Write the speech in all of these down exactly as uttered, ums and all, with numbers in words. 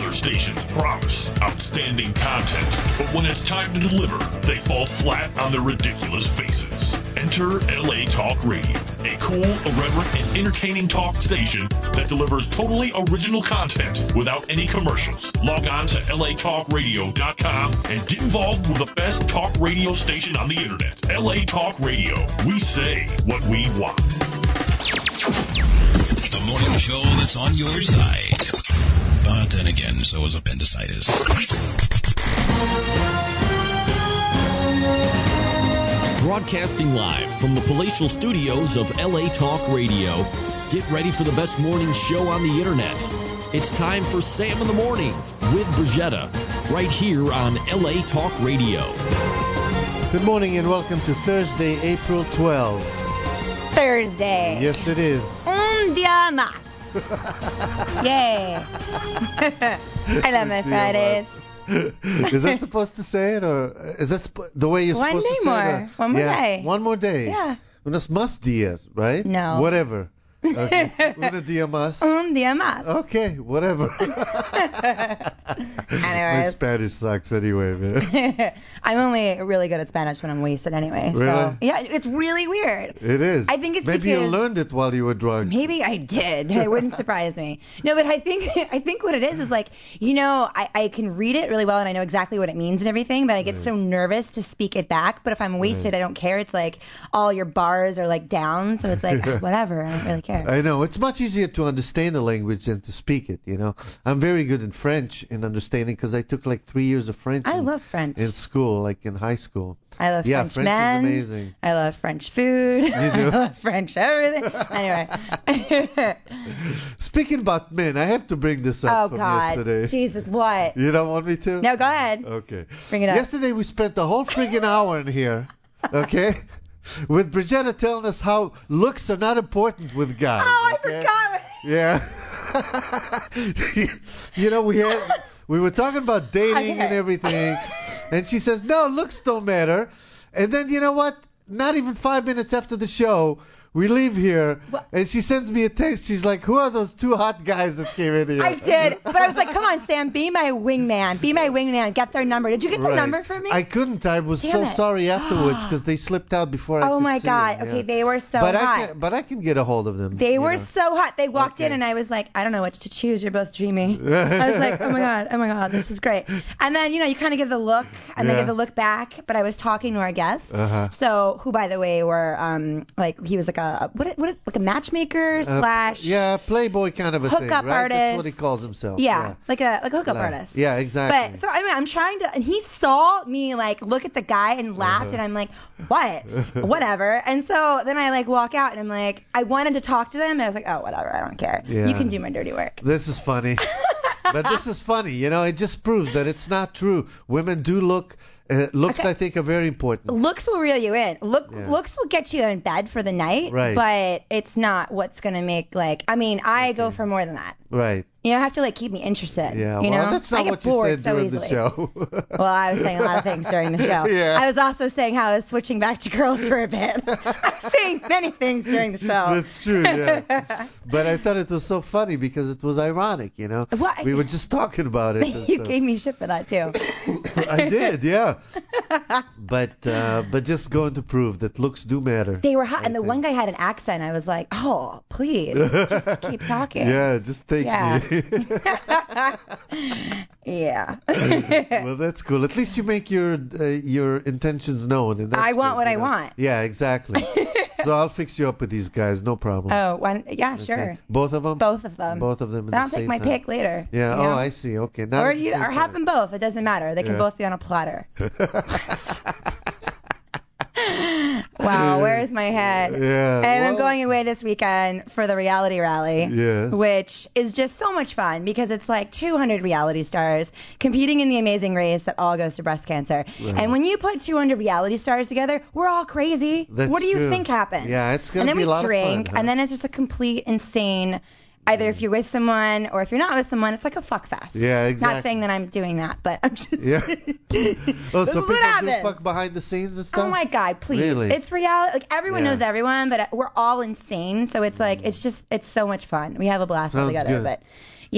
Other stations promise outstanding content, but when it's time to deliver, they fall flat on their ridiculous faces. Enter L A Talk Radio, a cool, irreverent, and entertaining talk station that delivers totally original content without any commercials. Log on to L A talk radio dot com and get involved with the best talk radio station on the internet. L A Talk Radio. We say what we want. The morning show that's on your side. But then again, so is appendicitis. Broadcasting live from the palatial studios of L A Talk Radio. Get ready for the best morning show on the internet. It's time for Sam in the Morning with Brigetta, right here on L A Talk Radio. Good morning and welcome to Thursday, April twelfth. Thursday. Yes, it is. Un día más. Yay. I love my Fridays. Is that supposed to say it, or is that sp- the way you're One supposed day to say more. it? Or- One more yeah, day. One more day. Yeah. Unos más días, right? No. Whatever. Okay. Una día más. Un día más. Okay, whatever. My Anyways. Spanish sucks anyway, man. I'm only really good at Spanish when I'm wasted anyway. Really? So, yeah, it's really weird. It is. I think it's Maybe you because- learned it while you were drunk. Maybe I did. It wouldn't surprise me. No, but I think I think what it is is like, you know, I, I can read it really well and I know exactly what it means and everything, but I get Right. so nervous to speak it back. But if I'm wasted, Right. I don't care. It's like all your bars are like down, so it's like whatever. I don't really care. I know. It's much easier to understand a language than to speak it, you know. I'm very good in French in understanding because I took like three years of French I in, love French. in school, like in high school. I love Yeah, French French men. is amazing. I love French food. do? I love French everything. Anyway. Speaking about men, I have to bring this up Oh from God. yesterday. Jesus, what? You don't want me to? No, go ahead. Okay. Bring it up. Yesterday we spent the whole friggin' hour in here, okay, with Brigetta telling us how looks are not important with guys. Oh, I okay? forgot. Yeah. You know, we had we were talking about dating Okay. and everything, and she says, no, looks don't matter. And then, you know what? Not even five minutes after the show, we leave here, What? and she sends me a text. She's like, who are those two hot guys that came in here? I did, but I was like, come on, Sam, be my wingman. Be my wingman. Get their number. Did you get their Right. number for me? I couldn't. I was Damn so it. sorry afterwards because they slipped out before I Oh could my see God. them, Okay, yeah. they were so but hot. I can, but I can get a hold of them. They you were know. so hot. They walked in Okay. and I was like, I don't know which to choose. You're both dreamy. I was like, oh my God, oh my God, this is great. And then, you know, you kind of give the look and Yeah. they give the look back. But I was talking to our guests. Uh-huh. So, who, by the way, were, um, like, he was like a, what, what, like a matchmaker Uh, slash. yeah, playboy kind of a thing, hookup right? That's what artist. he calls himself. Yeah, like a like a hookup Like- artist. Yeah, exactly. But so I mean, I'm trying to, and he saw me like look at the guy and laughed, Uh-huh. and I'm like, what, whatever. And so then I like walk out, and I'm like, I wanted to talk to them, and I was like, oh, whatever, I don't care. Yeah. You can do my dirty work. This is funny. But this is funny, you know. It just proves that it's not true. Women do look. Uh, looks, Okay. I think, are very important. Looks will reel you in. Look, Yeah. looks will get you in bed for the night, Right. but it's not what's gonna make like. I mean, I go Okay. for more than that. Right. You know, I have to like keep me interested. Yeah. You well, know? that's I not get what you bored said so during easily. the show. Well, I was saying a lot of things during the show. Yeah. I was also saying how I was switching back to girls for a bit. I'm saying many things during the show. That's true, yeah. But I thought it was so funny because it was ironic, you know. What? We were just talking about it. and You stuff. gave me shit for that too. I did, yeah. But uh, but just going to prove that looks do matter. They were hot, I and the think. one guy had an accent. I was like, oh, please, just keep talking. Yeah, just take Yeah. me. Yeah. Well, that's cool. At least you make your uh, your intentions known. And that's I want good, what you I know. want. Yeah, exactly. So I'll fix you up with these guys, no problem. Oh, one, yeah, Okay. sure. Both of them? Both of them. Both of them at I'll the take same my time. pick later. Yeah, you know? oh, I see. Okay. Not Or at the you, same or have time. them both. It doesn't matter. They can Yeah. both be on a platter. Wow, where's my head? Yeah. And I'm well, going away this weekend for the reality rally. Yes. Which is just so much fun because it's like two hundred reality stars competing in the amazing race that all goes to breast cancer. Right. And when you put two hundred reality stars together, we're all crazy. That's what do you true. think happens? Yeah, it's And gonna then be we a lot drink, of fun. Huh? and then it's just a complete insane. Either if you're with someone or if you're not with someone, it's like a fuck fest. Yeah, exactly. Not saying that I'm doing that, but I'm just. Yeah. Oh, This so is people what do happens. fuck behind the scenes and stuff? Oh my God, please! Really? It's reality. Like everyone Yeah. knows everyone, but we're all insane. So it's like it's just it's so much fun. We have a blast all Sounds together. good. But yeah,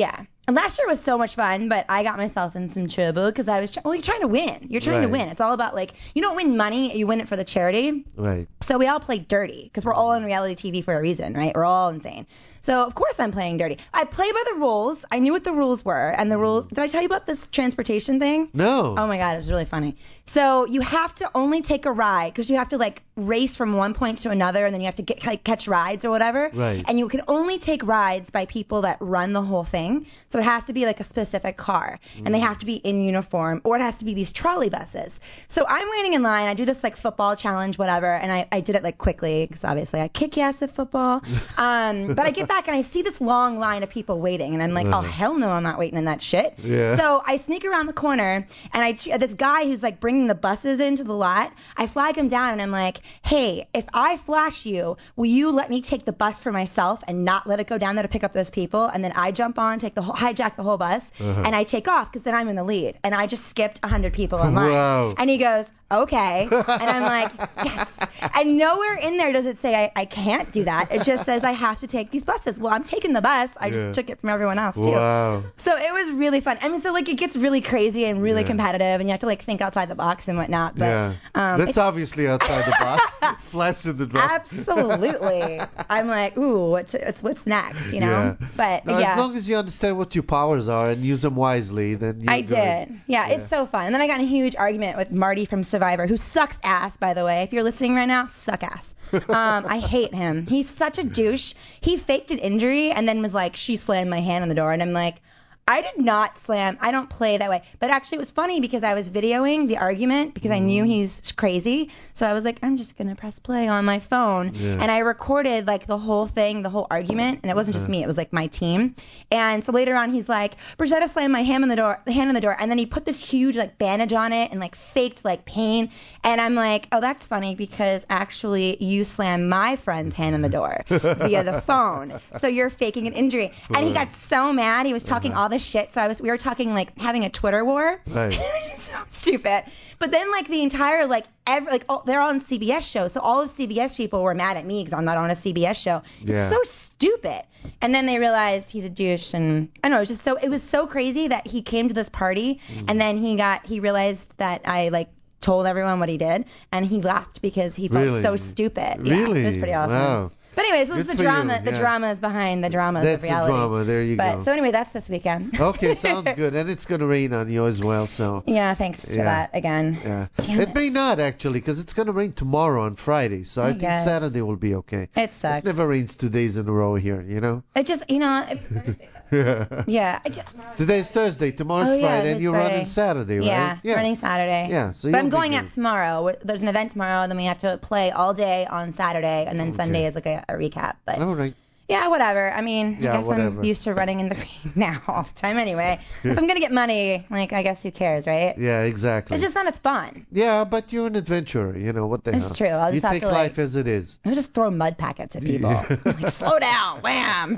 And last year was so much fun, but I got myself in some trouble because I was try- well, you're trying to win. You're trying Right. to win. It's all about like you don't win money, you win it for the charity. Right. So we all play dirty because we're all in reality T V for a reason, right? We're all insane. So of course I'm playing dirty. I play by the rules. I knew what the rules were, and the rules. Did I tell you about this transportation thing? No. Oh my God, it was really funny. So you have to only take a ride because you have to like race from one point to another, and then you have to get like, catch rides or whatever. Right. And you can only take rides by people that run the whole thing. So it has to be like a specific car, and they have to be in uniform, or it has to be these trolley buses. So I'm waiting in line. I do this like football challenge, whatever, and I, I did it like quickly because obviously I kick ass at football. Um, but I get back and I see this long line of people waiting, and I'm like, oh hell no, I'm not waiting in that shit. Yeah. So I sneak around the corner, and I this guy who's like bringing the buses into the lot, I flag him down, and I'm like, hey, if I flash you, will you let me take the bus for myself and not let it go down there to pick up those people? And then I jump on, take the whole, hijack the whole bus, Uh-huh. and I take off because then I'm in the lead, and I just skipped one hundred people in line. Wow. And he goes, okay. And I'm like, yes. And nowhere in there does it say I, I can't do that. It just says I have to take these buses. Well, I'm taking the bus. I just Yeah. took it from everyone else, too. Wow. So it was really fun. I mean, so, like, it gets really crazy and really Yeah. competitive, and you have to, like, think outside the box and whatnot. But, Yeah. um, That's it's- obviously outside the box. Flash in the box. Absolutely. I'm like, ooh, what's it's, what's next, you know? Yeah. But, No, yeah. As long as you understand what your powers are and use them wisely, then you're I good. did. Yeah, it's so fun. And then I got in a huge argument with Marty from Survivor, who sucks ass, by the way. If you're listening right now, suck ass. Um, I hate him. He's such a douche. He faked an injury and then was like, she slammed my hand on the door. And I'm like, I did not slam. I don't play that way. But actually, it was funny because I was videoing the argument because I knew he's crazy. So I was like, I'm just going to press play on my phone. Yeah. And I recorded like the whole thing, the whole argument. And it wasn't just me. It was like my team. And so later on, he's like, Brigetta slammed my hand on the door, the hand on the door. And then he put this huge like bandage on it and like faked like pain. And I'm like, oh, that's funny because actually you slammed my friend's hand on the door via the phone. So you're faking an injury. And he got so mad. He was talking all this shit. So I was, we were talking like having a Twitter war. Right. So stupid. But then like the entire like every like all, they're on C B S show, so all of C B S people were mad at me because I'm not on a C B S show. Yeah. It's so stupid. And then they realized he's a douche, and I don't know. It was just so it was so crazy that he came to this party, Mm. and then he got he realized that I like told everyone what he did, and he laughed because he felt Really? so stupid. Yeah, Really? it was pretty awesome. Wow. But anyways, this is Good the for drama. you, The yeah. drama is behind the dramas That's of the reality. drama. There you but go. so anyway, that's this weekend. Okay, sounds good. And it's going to rain on you as well, so. Yeah, thanks for Yeah. that again. Yeah. Damn it may it. not, actually, because it's going to rain tomorrow on Friday, so I, I think guess. Saturday will be okay. It sucks. It never rains two days in a row here, you know? It just, you know, it's Thursday. Yeah. I just, Today's Thursday, tomorrow's Oh, yeah, Friday, it and is you're Friday. running Saturday, right? yeah, running Saturday. Yeah, so but you'll I'm be going good. out tomorrow. We're- There's an event tomorrow, then we have to play all day on Saturday, and then Okay. Sunday is like a, a recap. But All right. yeah, whatever. I mean, Yeah, I guess whatever. I'm used to running in the rain now all the time anyway. If I'm gonna get money, like I guess who cares, right? Yeah, exactly. It's just not as fun. Yeah, but you're an adventurer, you know, what the It's hell. true. I'll you just have take to, like- life as it is. I just throw mud packets at people. Yeah. Like, slow down, wham!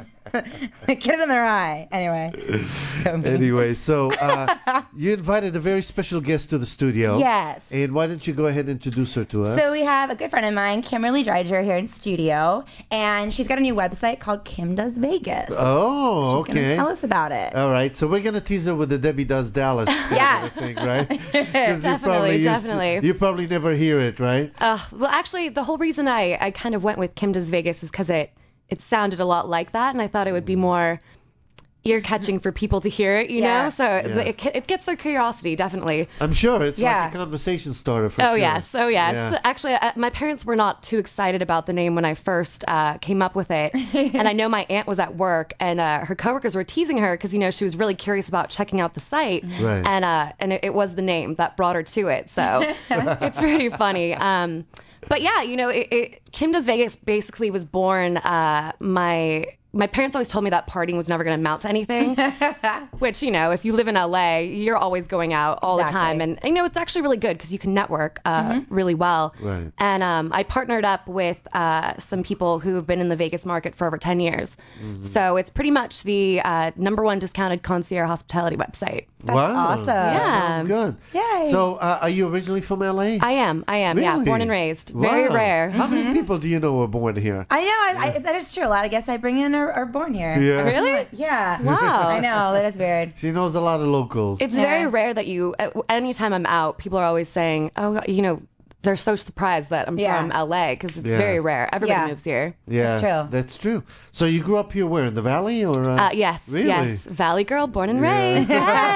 Get it in their eye. Anyway. So mean. Anyway, so uh, you invited a very special guest to the studio. Yes. And why don't you go ahead and introduce her to us? So we have a good friend of mine, Kimberly Dreiger, here in studio, and she's got a new website called Kim Does Vegas. oh, she's gonna okay. tell us about it. All right, so we're gonna tease her with the Debbie Does Dallas kind Yeah. of a thing, right? 'Cause you Definitely, probably used to- definitely. you probably never hear it, right? Uh, well, actually, the whole reason I, I kind of went with Kim Does Vegas is because it, it sounded a lot like that, and I thought it would be more ear-catching for people to hear it, you Yeah. know? So it, it gets their curiosity, definitely. I'm sure it's Yeah. like a conversation starter for Oh, sure. yes. Oh, yes. Yeah. Actually, uh, my parents were not too excited about the name when I first uh, came up with it. And I know my aunt was at work, and uh, her coworkers were teasing her because, you know, she was really curious about checking out the site. Right. And uh, and it, it was the name that brought her to it. So it's pretty funny. Um, but, yeah, you know, it, it, Kim Does Vegas basically was born uh, my... My parents always told me that partying was never going to amount to anything, which, you know, if you live in L A, you're always going out all Exactly. the time. And, you know, it's actually really good because you can network uh, really well. Right. And um, I partnered up with uh, some people who have been in the Vegas market for over ten years. Mm-hmm. So it's pretty much the uh, number one discounted concierge hospitality website. That's wow. awesome. That Yeah. sounds good. Yay. So, uh, are you originally from L A? I am. I am. Yeah. Really? Born and raised. Very Wow. rare. How many people do you know were born here? I know, I, I, that is true. A lot of guests I bring in are are, are born here. Yeah. Really? Yeah. Wow. I know, that is weird. She knows a lot of locals. It's Yeah. very rare that you, uh, anytime I'm out, people are always saying, oh, you know, they're so surprised that I'm Yeah. from L A because it's Yeah. very rare. Everybody Yeah. moves here. yeah, That's true. That's true. So you grew up here where, in the valley or? Uh, Uh, yes, Really? yes. Valley girl, born and Yeah. raised.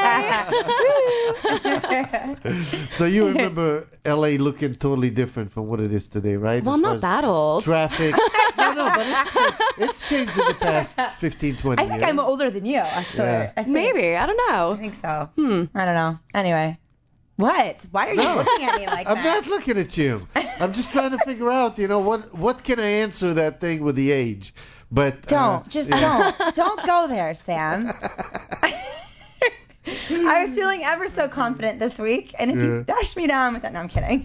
Hey. So you remember L A looking totally different from what it is today, right? Well, As I'm far not as that old. Traffic. no, no, but it's, it's changed in the past fifteen, twenty I think years. I'm older than you, actually. Yeah. I think, Maybe. I don't I know. think so. Hmm. I don't know. Anyway. What? Why are you No. looking at me like I'm that? not looking at you. I'm just trying to figure out, you know, what what can I answer that thing with the age? But Don't. uh, Just yeah. don't. Don't go there, Sam. I was feeling ever so confident this week, and if Yeah. you dash me down with that, no, I'm kidding.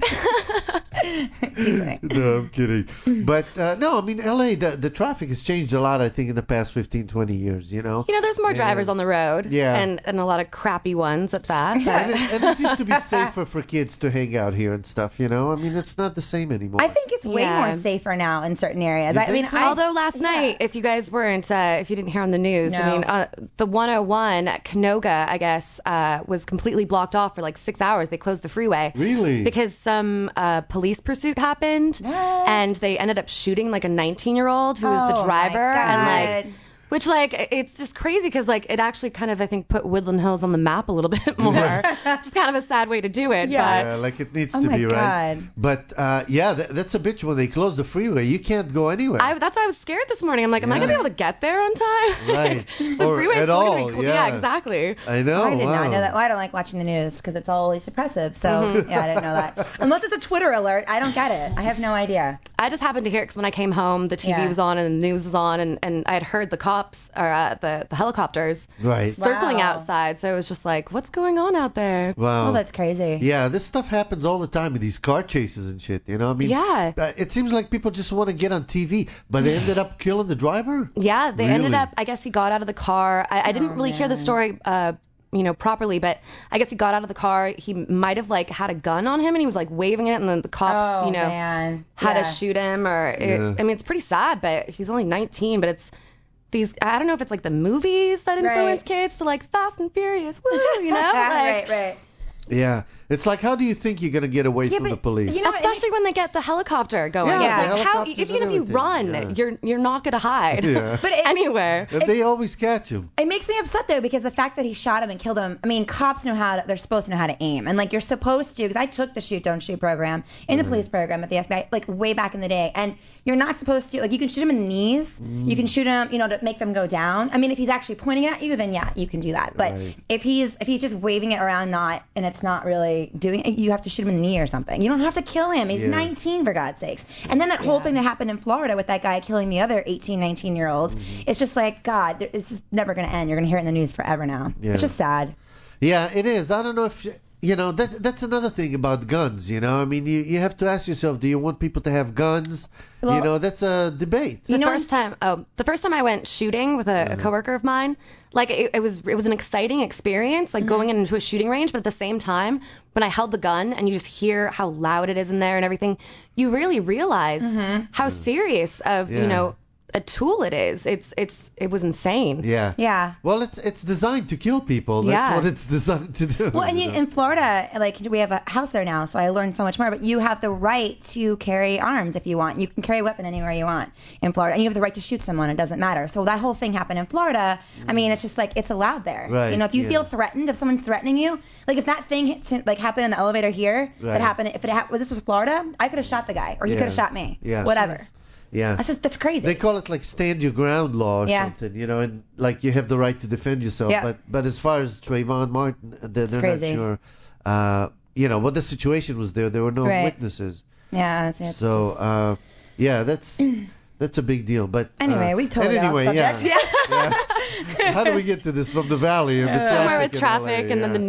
Teasing me. No, I'm kidding. But uh, no, I mean L A. The, the traffic has changed a lot. I think in the past fifteen, twenty years. You know. You know, there's more Yeah. drivers on the road. Yeah. And, and a lot of crappy ones at that. And it, and it used to be safer for kids to hang out here and stuff. You know. I mean, it's not the same anymore. I think it's way Yeah. more safer now in certain areas. You I think mean, so? I, Although last night, if you guys weren't, uh, if you didn't hear on the news, I No. mean, uh, the one oh one at Canoga, I guess, uh, was completely blocked off for like six hours. They closed the freeway. Really? Because some uh, police pursuit happened, What? and they ended up shooting like a nineteen-year-old who was the Oh, my driver, and God. like, which like it's just crazy because like it actually kind of I think put Woodland Hills on the map a little bit more. Just kind of a sad way to do it. Yeah. Yeah, like it needs Oh to my be, right? God. But uh, yeah, that, that's a bitch when they close the freeway. You can't go anywhere. But I, that's why I was scared this morning. I'm like, am I Yeah. gonna be able to get there on time? Right. the Or freeway's at still gonna all, be cool. yeah. exactly. I know. I did wow. not know that. Well, I don't like watching the news because it's always suppressive. So Mm-hmm. yeah, I didn't know that. Unless it's a Twitter alert, I don't get it. I have no idea. I just happened to hear it because when I came home, the T V Yeah. was on and the news was on, and, and I had heard the cops or uh, the the helicopters Right. circling Wow. outside. So it was just like, what's going on out there? Wow. Oh, that's crazy. Yeah, this stuff happens all the time in these car chases and shit. You know, I mean, Yeah. uh, it seems like people just want to get on T V, but they ended up killing the driver. Yeah, they ended Really? up. I guess he got out of the car. I, I didn't Oh, really hear the man. story, uh, you know, properly, but I guess he got out of the car. He might have like had a gun on him, and he was like waving it, and then the cops, Oh you know, man. had Yeah. to shoot him. Or it, Yeah. I mean, it's pretty sad, but he's only nineteen. But it's these. I don't know if it's like the movies that influence Right. kids to like Fast and Furious, woo, you know, like, right, right. Yeah, it's like, how do you think you're gonna get away Yeah, from but the police? you know, it especially makes- when they get the helicopter going. Yeah, It's the like, how, helicopters if, even and if you everything, run, yeah. you're you're not gonna hide Yeah. But it, anywhere. And they always catch him. It makes me upset though because the fact that he shot him and killed him. I mean, cops know how to, they're supposed to know how to aim, and like you're supposed to. Because I took the shoot don't shoot program in the police program at the F B I, like way back in the day, and you're not supposed to. Like you can shoot him in the knees, you can shoot him, you know, to make them go down. I mean, if he's actually pointing at you, then yeah, you can do that. But Right. if he's if he's just waving it around, not and it's not really doing it, you have to shoot him in the knee or something. You don't have to kill him. He's Yeah. nineteen for God's sakes. And then that whole thing that happened in Florida with that guy killing the other eighteen, nineteen year olds. It's just like God, there- this is never gonna end. You're gonna hear it in the news forever now. Yeah. It's just sad. Yeah, it is. I don't know if you know that. That's another thing about guns. You know, I mean, you you have to ask yourself, do you want people to have guns? you Well- know, that's a debate. The You know- first time, oh, the first time I went shooting with a, a coworker of mine, like it, it was, it was an exciting experience, like going into a shooting range. But at the same time, when I held the gun and you just hear how loud it is in there and everything, you really realize how serious of Yeah. you know a tool it is. It's, it's, it was insane. Yeah. Yeah. Well, it's it's designed to kill people. That's Yeah. what it's designed to do. Well, and you you, know? in Florida, like we have a house there now, so I learned so much more. But you have the right to carry arms if you want. You can carry a weapon anywhere you want in Florida, and you have the right to shoot someone. It doesn't matter. So that whole thing happened in Florida. I mean, it's just like it's allowed there. Right, You know, if you yeah. feel threatened, if someone's threatening you, like if that thing hits, like happened in the elevator here, Right. that happened. If it ha- well, this was Florida, I could have shot the guy, or he Yeah. could have shot me. Yeah. Whatever. yeah. That's just that's crazy. They call it like stand your ground law or Yeah. something, you know, and like you have the right to defend yourself. Yeah. But but as far as Trayvon Martin, they're, they're not crazy. sure. Uh, you know what the situation was there. There were no Right. witnesses. yeah. It's, it's So just- uh, yeah, that's that's a big deal. But Anyway, uh, we totally and got off anyway, yeah. subject. yeah. How do we get to this from the valley and the traffic? Somewhere with in traffic L A? and then the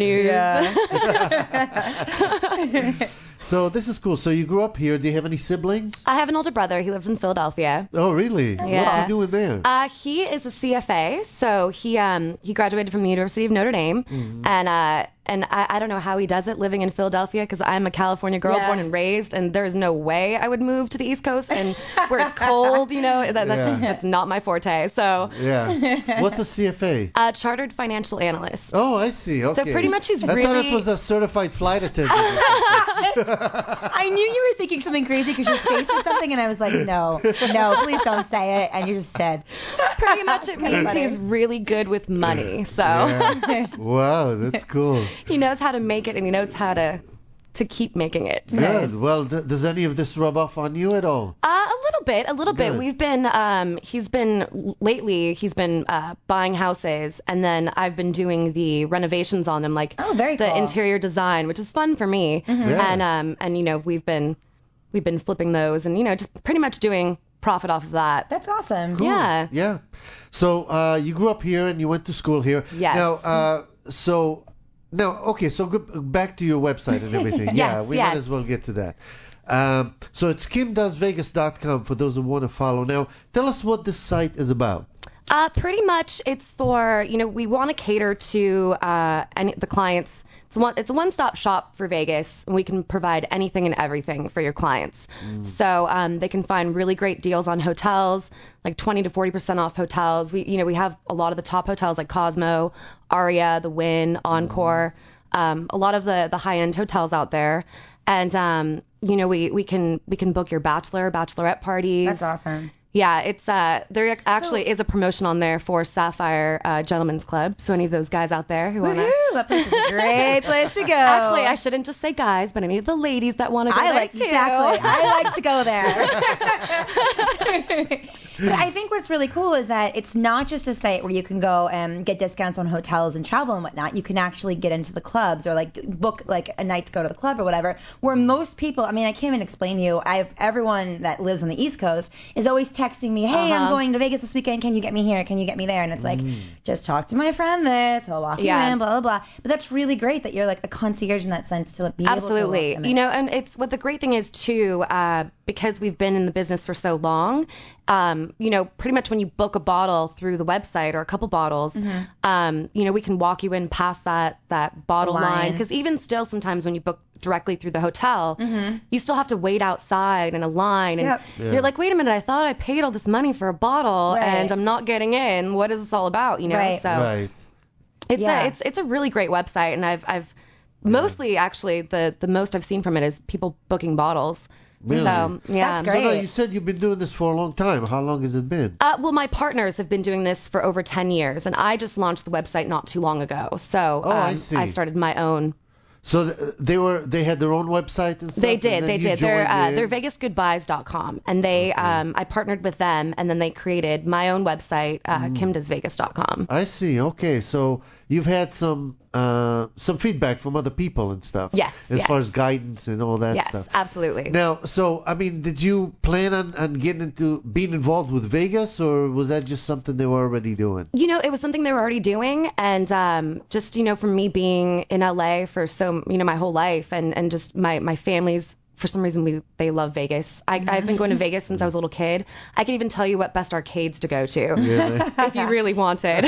Yeah. news. So this is cool. So you grew up here. Do you have any siblings? I have an older brother. He lives in Philadelphia. Oh, really? What's Yeah. he doing there? Uh, he is a C F A, so he um he graduated from the University of Notre Dame, Mm-hmm. and uh and I, I don't know how he does it living in Philadelphia, because I'm a California girl Yeah. born and raised, and there's no way I would move to the East Coast and where it's cold, you know, that, that's, Yeah. that's not my forte. So, Yeah. What's a C F A? uh, chartered financial analyst. Oh, I see. Okay. So pretty much he's I thought really- it was a certified flight attendant. I knew you were thinking something crazy because your face did something, and I was like, no, no, please don't say it. And you just said. Pretty much it means funny. he's really good with money. So Yeah. Wow, that's cool. he knows how to make it, and he knows how to to keep making it. So. Good. Well, th- does any of this rub off on you at all? Uh, a little bit, a little bit. Good. We've been, um, he's been, lately, he's been uh, buying houses, and then I've been doing the renovations on them, like Oh, very the cool. interior design, which is fun for me. Yeah. And, um, and, you know, we've been, we've been flipping those and, you know, just pretty much doing profit off of that. That's awesome. Cool. Yeah. Yeah. So uh, you grew up here and you went to school here. Yes. Now, uh, so now, okay. So go back to your website and everything. Yeah, Yes, we might yes. as well get to that. Um, so it's kim does vegas dot com for those who want to follow. Now, tell us what this site is about. Uh, pretty much, it's for, you know, we want to cater to uh, any the clients. It's one, it's a one-stop shop for Vegas, and we can provide anything and everything for your clients. So um, they can find really great deals on hotels, like twenty to forty percent off hotels. We, you know, we have a lot of the top hotels like Cosmo, Aria, The Wynn, Encore, um, a lot of the the high-end hotels out there. And um, you know, we we can we can book your bachelor, bachelorette parties. That's awesome. Yeah, it's uh, there actually is a promotion on there for Sapphire uh, Gentlemen's Club. So any of those guys out there who want to. Woohoo! That place is a great place to go. Actually, I shouldn't just say guys, but any of the ladies that want to go I there like too. exactly. I like to go there. But I think what's really cool is that it's not just a site where you can go and get discounts on hotels and travel and whatnot. You can actually get into the clubs or like book like a night to go to the club or whatever. Where most people, I mean, I can't even explain to you. I have everyone that lives on the East Coast is always texting me, hey, I'm Uh-huh. going to Vegas this weekend. Can you get me here? Can you get me there? And it's like, just talk to my friend this. He'll walk Yeah. you in, blah, blah, blah. But that's really great that you're like a concierge in that sense to be able to Absolutely. walk them You in. know, and it's what the great thing is too, uh, because we've been in the business for so long. Um, you know, pretty much when you book a bottle through the website or a couple bottles, um, you know, we can walk you in past that that bottle The line. line. Because even still, sometimes when you book directly through the hotel, you still have to wait outside in a line, and Yep. Yeah. you're like, wait a minute, I thought I paid all this money for a bottle, Right. and I'm not getting in. What is this all about? You know, Right. so Right. it's Yeah. a it's it's a really great website, and I've I've mostly actually the the most I've seen from it is people booking bottles. Really? So yeah. That's So great. now you said you've been doing this for a long time. How long has it been? Uh, well, my partners have been doing this for over ten years, and I just launched the website not too long ago. So Oh, I um, see. started my own. So th- they were they had their own website and stuff. They and did, then they you did. They're joined uh, in? they're vegas goodbyes dot com, and they um, I partnered with them, and then they created my own website, uh, Mm. kim does vegas dot com. I see. Okay, so you've had some uh, some feedback from other people and stuff. Yes, As yes. far as guidance and all that Yes, stuff. absolutely. Now, so I mean, did you plan on, on getting into being involved with Vegas, or was that just something they were already doing? You know, it was something they were already doing, and um, just you know, from me being in L A for so you know my whole life, and and just my my family's. For some reason, we they love Vegas. I, I've been going to Vegas since I was a little kid. I can even tell you what best arcades to go to Really? if you really wanted.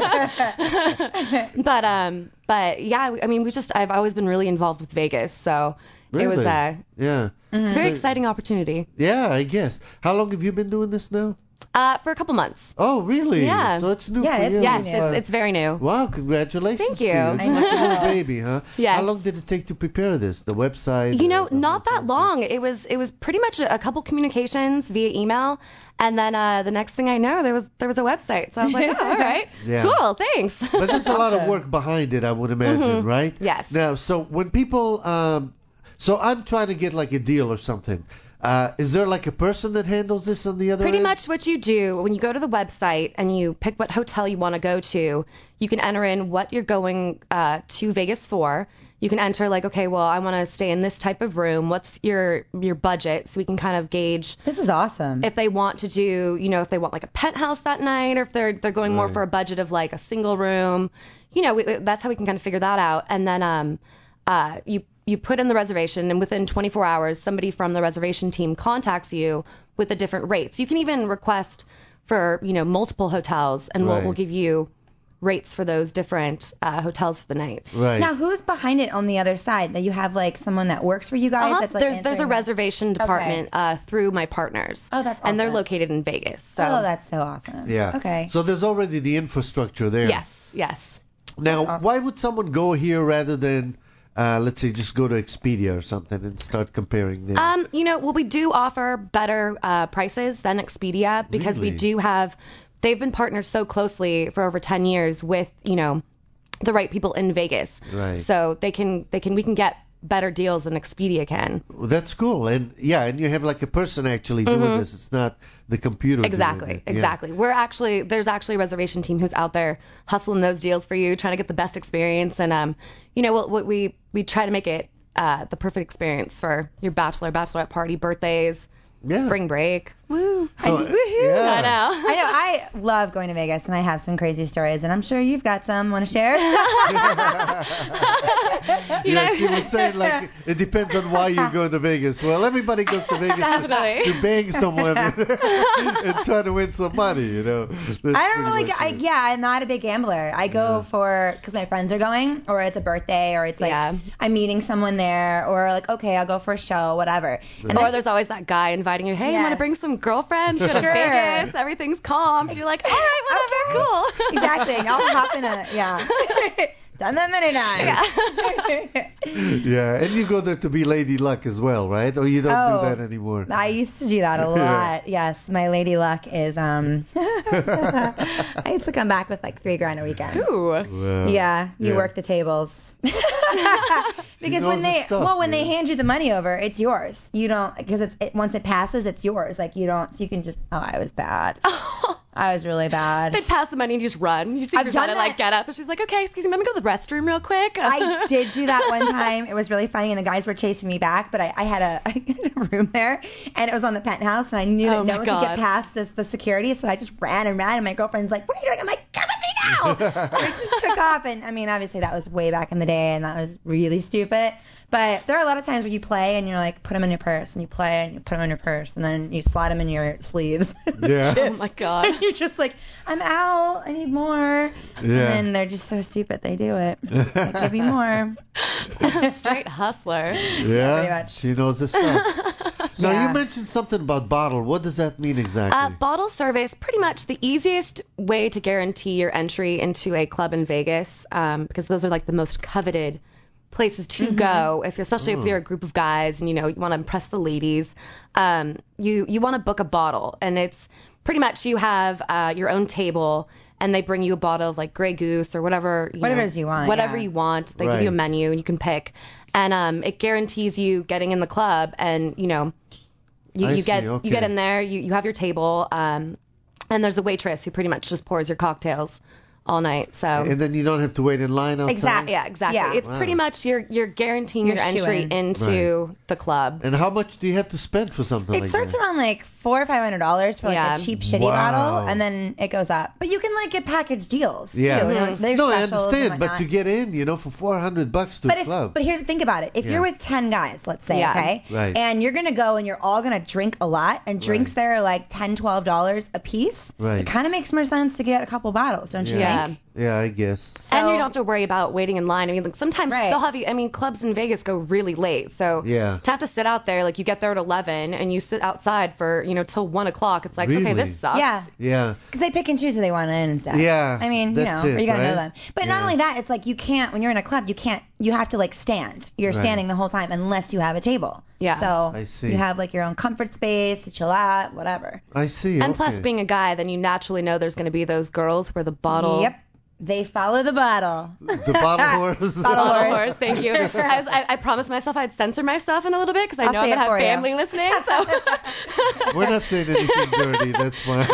but um, but yeah, I mean, we just I've always been really involved with Vegas, so it was Really? uh, Yeah. it's a very So- exciting opportunity. Yeah, I guess. How long have you been doing this now? Uh, for a couple months. Oh, really? Yeah. So it's new Yeah, for it's you. Yes, new. as far- it's it's very new. Wow, congratulations Thank to you. you. It's I like a know. little baby, huh? Yes. How long did it take to prepare this? The website? You know, the- the not that whole long. It was it was pretty much a, a couple communications via email, and then uh, the next thing I know, there was there was a website. So I was like, oh, all right, Yeah. cool, thanks. But there's a lot of work behind it, I would imagine, right? Yes. Now, so when people, um, so I'm trying to get like a deal or something. Uh, is there like a person that handles this on the other Pretty end? much what you do when you go to the website and you pick what hotel you want to go to, you can enter in what you're going uh, to Vegas for. You can enter like, okay, well, I want to stay in this type of room. What's your your budget? So we can kind of gauge This is awesome. if they want to do, you know, if they want like a penthouse that night, or if they're they're going more Right. for a budget of like a single room. You know, we, that's how we can kind of figure that out. And then um, uh, you you put in the reservation, and within twenty-four hours, somebody from the reservation team contacts you with the different rates. You can even request for, you know, multiple hotels, and we'll, Right. we'll give you rates for those different uh, hotels for the night. Right. Now, who's behind it on the other side? That you have like someone that works for you guys? Uh-huh. That's like there's there's a answering- reservation department uh, through my partners. Oh, that's And they're awesome. located in Vegas. So Oh, that's so awesome. Yeah. Okay. So there's already the infrastructure there. yes, yes. Now, That's awesome. why would someone go here rather than, uh, let's say, just go to Expedia or something and start comparing them? Um, you know, well, we do offer better uh, prices than Expedia because we Really? do have. They've been partnered so closely for over ten years with, you know, the right people in Vegas. Right. So they can they can we can get better deals than Expedia can. Well, that's cool. And yeah, and you have like a person actually doing this. It's not the computer. doing Exactly, it. Yeah. exactly. We're actually there's actually a reservation team who's out there hustling those deals for you, trying to get the best experience, and um, you know, we'll, we we try to make it uh the perfect experience for your bachelor, bachelorette party, birthdays, Yeah. spring break. Woo. So, I, woohoo. yeah. I know. I know. I love going to Vegas, and I have some crazy stories, and I'm sure you've got some. Want to share? You yeah, know? she was saying like it depends on why you go to Vegas. Well, everybody goes to Vegas to, Definitely. to bang someone and try to win some money, you know. That's I don't pretty really. much I, it. yeah, I'm not a big gambler. I go Yeah. for because my friends are going, or it's a birthday, or it's like Yeah. I'm meeting someone there, or like okay, I'll go for a show, whatever. And Or then- there's always that guy inviting you, hey, you want to Yes. bring some girlfriends? Go to Sure. Vegas, everything's calm. You're like, all right, whatever, cool. exactly. I'll hop in a yeah. Done that many times. Yeah, and you go there to be Lady Luck as well, right? Or you don't Oh. do that anymore? I used to do that a lot. Yes, my lady luck is um. I used to come back with like three grand a weekend. Ooh. Well, Yeah, you yeah. work the tables. because knows when her they stuff, well when they yeah. hand you the money over, it's yours. You don't because it's it, once it passes, it's yours. Like you don't. So you can just. Oh, I was bad. I was really bad. They pass the money and you just run. You see I've your done daughter like that. get up and she's like, okay, excuse me, let me go to the restroom real quick. I did do that one time. It was really funny, and the guys were chasing me back. But I, I had a I had a room there, and it was on the penthouse, and I knew that Oh no my one could get God. past this the security, so I just ran and ran. And my girlfriend's like, "What are you doing?" I'm like, "Come with me now!" And it just took off, and I mean, obviously that was way back in the day, and that was really stupid. But there are a lot of times where you play, and you're like, put them in your purse, and you play, and you put them in your purse, and then you slide them in your sleeves. Yeah. Oh my God. And you're just like, I'm out. I need more. And Yeah. then they're just so stupid. They do it. They give me more. Straight hustler. Yeah, pretty much. she knows her stuff. Now, Yeah. you mentioned something about bottle. What does that mean exactly? Uh, bottle service, pretty much the easiest way to guarantee your entry into a club in Vegas, um, because those are like the most coveted places to go, if especially if you're a group of guys and you know you want to impress the ladies. Um, you you want to book a bottle, and it's pretty much you have uh, your own table, and they bring you a bottle of like Grey Goose or whatever you Whatever know, it is you want, whatever yeah. you want. They Right. give you a menu and you can pick, and um, it guarantees you getting in the club, and you know. You, I you get see, okay. you get in there, you, you have your table, um, and there's a waitress who pretty much just pours your cocktails all night. So and then you don't have to wait in line outside? Exactly. yeah, exactly. Yeah. It's Wow. pretty much you're you're guaranteeing You're your entry shoo-in. into the club. And how much do you have to spend for something It like starts that? around like four or five hundred dollars for like Yeah. a cheap shitty Wow. bottle, and then it goes up. But you can like get package deals Yeah. too. You know, there's No, I specials and understand, but whatnot. to get in, you know, for four hundred bucks to But a if, club. but here's think about it. If Yeah. you're with ten guys, let's say, Yeah. okay, Right. and you're gonna go and you're all gonna drink a lot, and drinks there are like ten, twelve dollars a piece. Right. It kind of makes more sense to get a couple bottles, don't you Yeah. think? yeah, I guess. And you So- don't have to worry about waiting in line. I mean, like sometimes Right. they'll have you. I mean, clubs in Vegas go really late, so Yeah. to have to sit out there, like you get there at eleven and you sit outside for you know till one o'clock. It's like Really? okay, this sucks. Yeah. Yeah. Because they pick and choose who they want in and stuff. Yeah, I mean, you that's know, it, or you gotta know right? them. But not Yeah. only that, it's like you can't when you're in a club, you can't. You have to like stand. You're Right. standing the whole time unless you have a table. Yeah. So I see. you have like your own comfort space to chill out, whatever. I see. And okay. plus, being a guy, then you naturally know there's going to be those girls where the bottle. Yep. They follow the bottle. The bottle horse. Bottle Bottle horse. horse, thank you. I, was, I, I promised myself I'd censor myself in a little bit because I I'll know I'm say gonna it for have you. family listening. So We're not saying anything dirty. That's fine.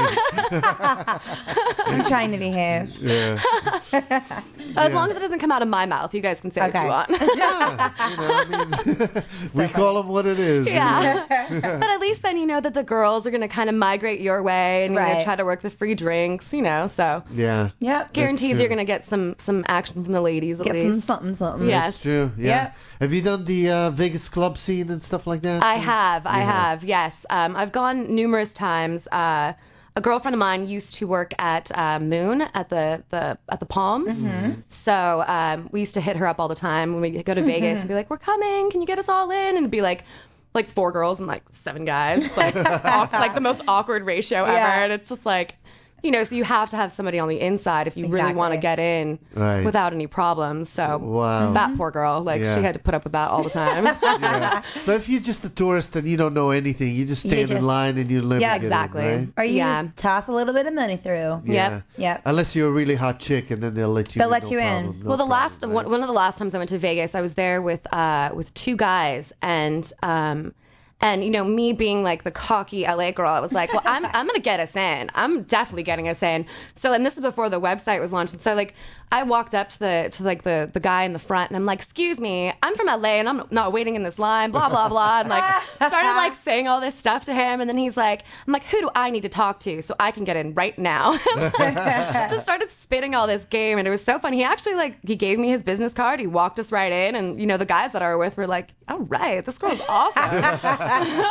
I'm trying to behave. Yeah. as long as it doesn't come out of my mouth, you guys can say Okay. what you want. Yeah. You know, I mean, we call them what it is. you know. Yeah. But at least then you know that the girls are going to kind of migrate your way and you're going Right. to try to work the free drinks, you know. So Yeah. Yep. guarantees true. you're going to get some some action from the ladies at Get some least. something something. Yeah. That's true. Yeah. Yep. Have you done the uh, Vegas club scene and stuff like that? I have, I You have. have, yes. Um, I've gone numerous times. Uh, a girlfriend of mine used to work at uh, Moon at the, the at the Palms. Mm-hmm. So um, we used to hit her up all the time when we go to Vegas and be like, we're coming. Can you get us all in? And it'd be like, like four girls and like seven guys. Like, awk- like the most awkward ratio ever. Yeah. And it's just like, you know, so you have to have somebody on the inside if you really Exactly. want to get in Right. without any problems. So Wow. that poor girl, like Yeah. she had to put up with that all the time. Yeah. So if you're just a tourist and you don't know anything, you just You stand in just- line and you never Yeah, get in, exactly. right? Or you Yeah. just toss a little bit of money through. Yeah. Yep. Unless you're a really hot chick, and then they'll let you. They'll in, let no you in. problem, no Well, the problem, last right? one, one of the last times I went to Vegas, I was there with uh with two guys, and um and you know, me being like the cocky L A girl, I was like, well, I'm I'm gonna get us in. I'm definitely getting us in. So, and this is before the website was launched. And so like I walked up to the to like the the guy in the front, and I'm like, excuse me, I'm from L A and I'm not waiting in this line, blah blah blah, and like started like saying all this stuff to him, and then he's like, I'm like, who do I need to talk to so I can get in right now? Just started spitting all this game, and it was so fun. He actually like he gave me his business card. He walked us right in, and you know the guys that I were with were like, all right, this girl's awesome.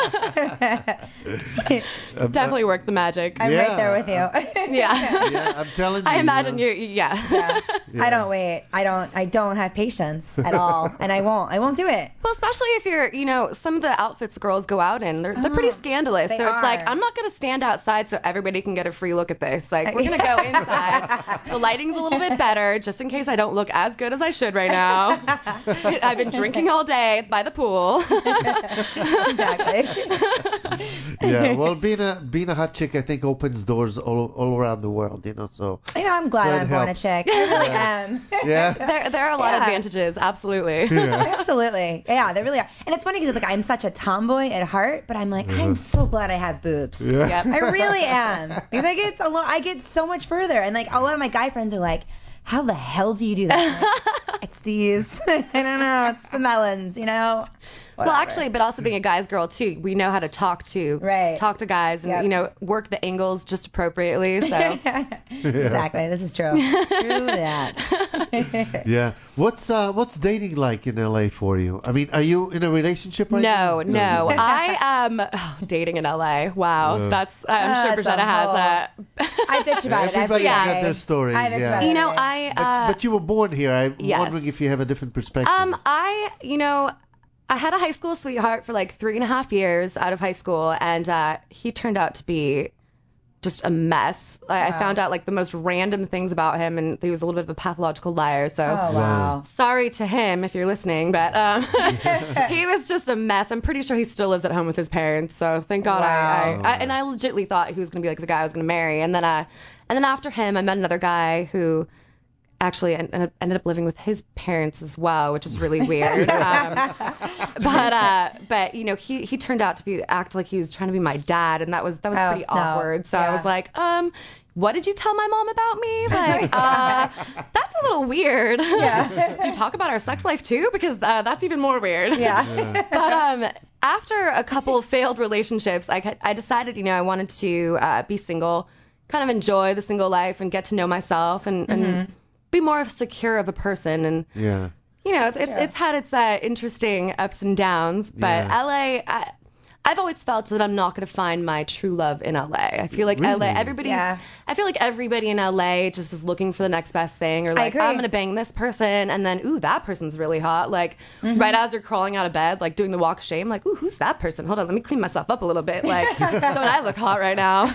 Definitely worked the magic. I'm Yeah. right there with you. Yeah. Yeah, I'm telling you. I imagine know. you. Yeah. Yeah. Yeah. I don't wait. I don't. I don't have patience at all, and I won't. I won't do it. Well, especially if you're, you know, some of the outfits girls go out in, they're they're pretty scandalous. they So it's like are. I'm not gonna stand outside so everybody can get a free look at this. Like we're gonna go inside. The lighting's a little bit better, just in case I don't look as good as I should right now. I've been drinking all day by the pool. Exactly. Yeah. Well, being a being a hot chick, I think opens doors all all around the world. You know. So. I know. I'm glad So it I'm born a helps. chick. I really am. Yeah. there there are a lot of Yeah. advantages, absolutely. Yeah. Absolutely. Yeah, they really are. And it's funny because like I'm such a tomboy at heart, but I'm like I'm so glad I have boobs. Yeah. Yep. I really am because I get a lot. I get so much further, and like a lot of my guy friends are like, "How the hell do you do that?" I'm like, it's these. I don't know. It's the melons, you know. Well, Whatever. actually, but also being a guy's girl too, we know how to talk to Right. talk to guys and Yep. you know work the angles just appropriately. So Exactly. This is true. True that. Yeah. What's uh what's dating like in L A for you? I mean, are you in a relationship right now? no, no, I am oh, dating in L A. Wow, Uh. that's I'm sure That's a Brianna has a. I bitch about it every Everybody's got day. their stories, I bitch yeah. about it You know, every day. I But, uh, but you were born here. I'm yes. wondering if you have a different perspective. um I you know. I had a high school sweetheart for like three and a half years out of high school, and uh, he turned out to be just a mess. I, I Wow. found out like the most random things about him, and he was a little bit of a pathological liar. So Oh wow. sorry to him if you're listening, but um, he was just a mess. I'm pretty sure he still lives at home with his parents. So thank God I, Wow. I, I and I legitimately thought he was gonna be like the guy I was gonna marry. And then uh, and then after him, I met another guy who actually en- en- ended up living with his parents as well, which is really weird. um, but uh, but you know, he he turned out to be act like he was trying to be my dad, and that was that was Oh, pretty no. awkward. So I Yeah. was like, um. What did you tell my mom about me? Like, uh, that's a little weird. Yeah. Do you talk about our sex life too? Because uh, that's even more weird. Yeah. But um, after a couple of failed relationships, I, ca- I decided, you know, I wanted to uh, be single, kind of enjoy the single life and get to know myself and, and be more secure of a person. And, yeah. you know, it's, it's, Sure. it's had its uh, interesting ups and downs. But Yeah. L A, I, I've always felt that I'm not going to find my true love in L A. I feel like L A, Really? everybody's, Yeah. I feel like everybody in L A just is looking for the next best thing, or like, agree. I'm going to bang this person, and then, ooh, that person's really hot. Like, Mm-hmm. right as you're crawling out of bed, like doing the walk of shame, like, ooh, who's that person? Hold on, let me clean myself up a little bit. Like, don't I look hot right now?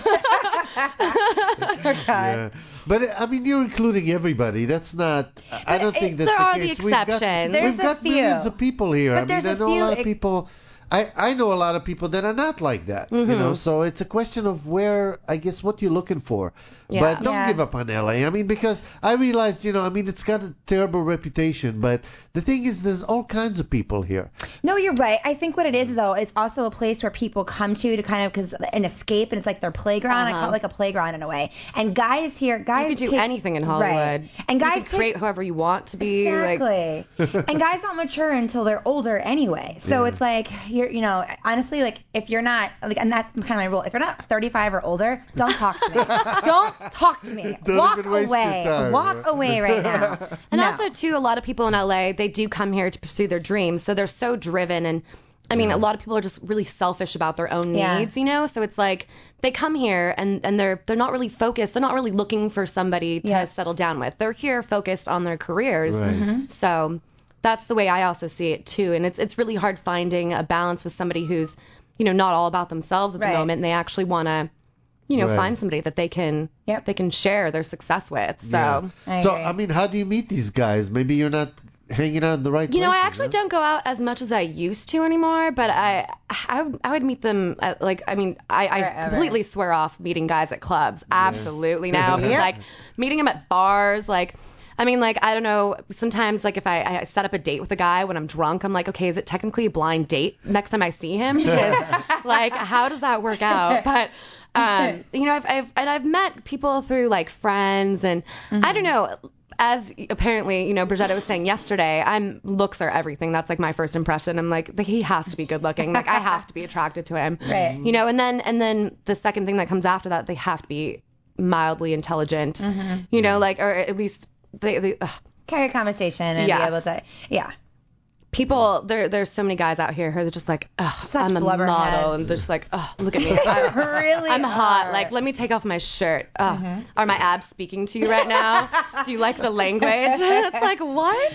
Yeah. But uh, I mean, you're including everybody. That's not. I I don't it- think that's there the are the case. We've got, exceptions. There's we've a got few. millions of people here. But I mean, there's I a know a few lot of ex- people. I, I know a lot of people that are not like that, you know. So it's a question of where, I guess, what you're looking for. Yeah. But don't Yeah. give up on L A. I mean, because I realized, you know, I mean, it's got a terrible reputation. But the thing is, there's all kinds of people here. No, you're right. I think what it is though, it's also a place where people come to to kind of because an escape, and it's like their playground. I Uh-huh. call it like a playground in a way. And guys here, guys You could do take- anything in Hollywood. Right. And you guys could take- create whoever you want to be. Like, Exactly. And guys don't mature until they're older anyway. So Yeah. it's like you're, you know, honestly, like if you're not, like, and that's kind of my rule. If you're not thirty-five or older, don't talk to me. Don't talk to me. Don't Walk even waste your away. time. Walk away right now. And No. also, too, a lot of people in L A, they do come here to pursue their dreams. So they're so driven. And I mean, a lot of people are just really selfish about their own Yeah. needs, you know? So it's like they come here and, and they're they're not really focused. They're not really looking for somebody to Yeah. settle down with. They're here focused on their careers. Right. Mm-hmm. So that's the way I also see it too. And it's it's really hard finding a balance with somebody who's, you know, not all about themselves at the Right. moment, and they actually want to, you know, Right. find somebody that they can Yep. they can share their success with. So. Yeah. I so agree. I mean, how do you meet these guys? Maybe you're not hanging out in the right You know, I places, actually huh? don't go out as much as I used to anymore, but I I would, I would meet them at, like, I mean, I, I Wherever. completely swear off meeting guys at clubs. Absolutely now. Yeah. Like meeting them at bars, like I mean, like, I don't know, sometimes, like, if I, I set up a date with a guy when I'm drunk, I'm like, okay, is it technically a blind date next time I see him? Because, like, how does that work out? But, um, you know, I've, I've, and I've met people through, like, friends, and I don't know, as apparently, you know, Brigetta was saying yesterday, I'm looks are everything. That's, like, my first impression. I'm like, he has to be good looking. Like, I have to be attracted to him. Right. You know, and then, and then the second thing that comes after that, they have to be mildly intelligent, you know, like, or at least they, they ugh. Carry a conversation and Yeah. be able to, yeah. People, there, there's so many guys out here who are just like, ugh, Such I'm a blubberheads. model, and they're just like, ugh, look at me. I, Really I'm hot. are. Like, let me take off my shirt. Ugh. Are my abs speaking to you right now? Do you like the language? It's like, what?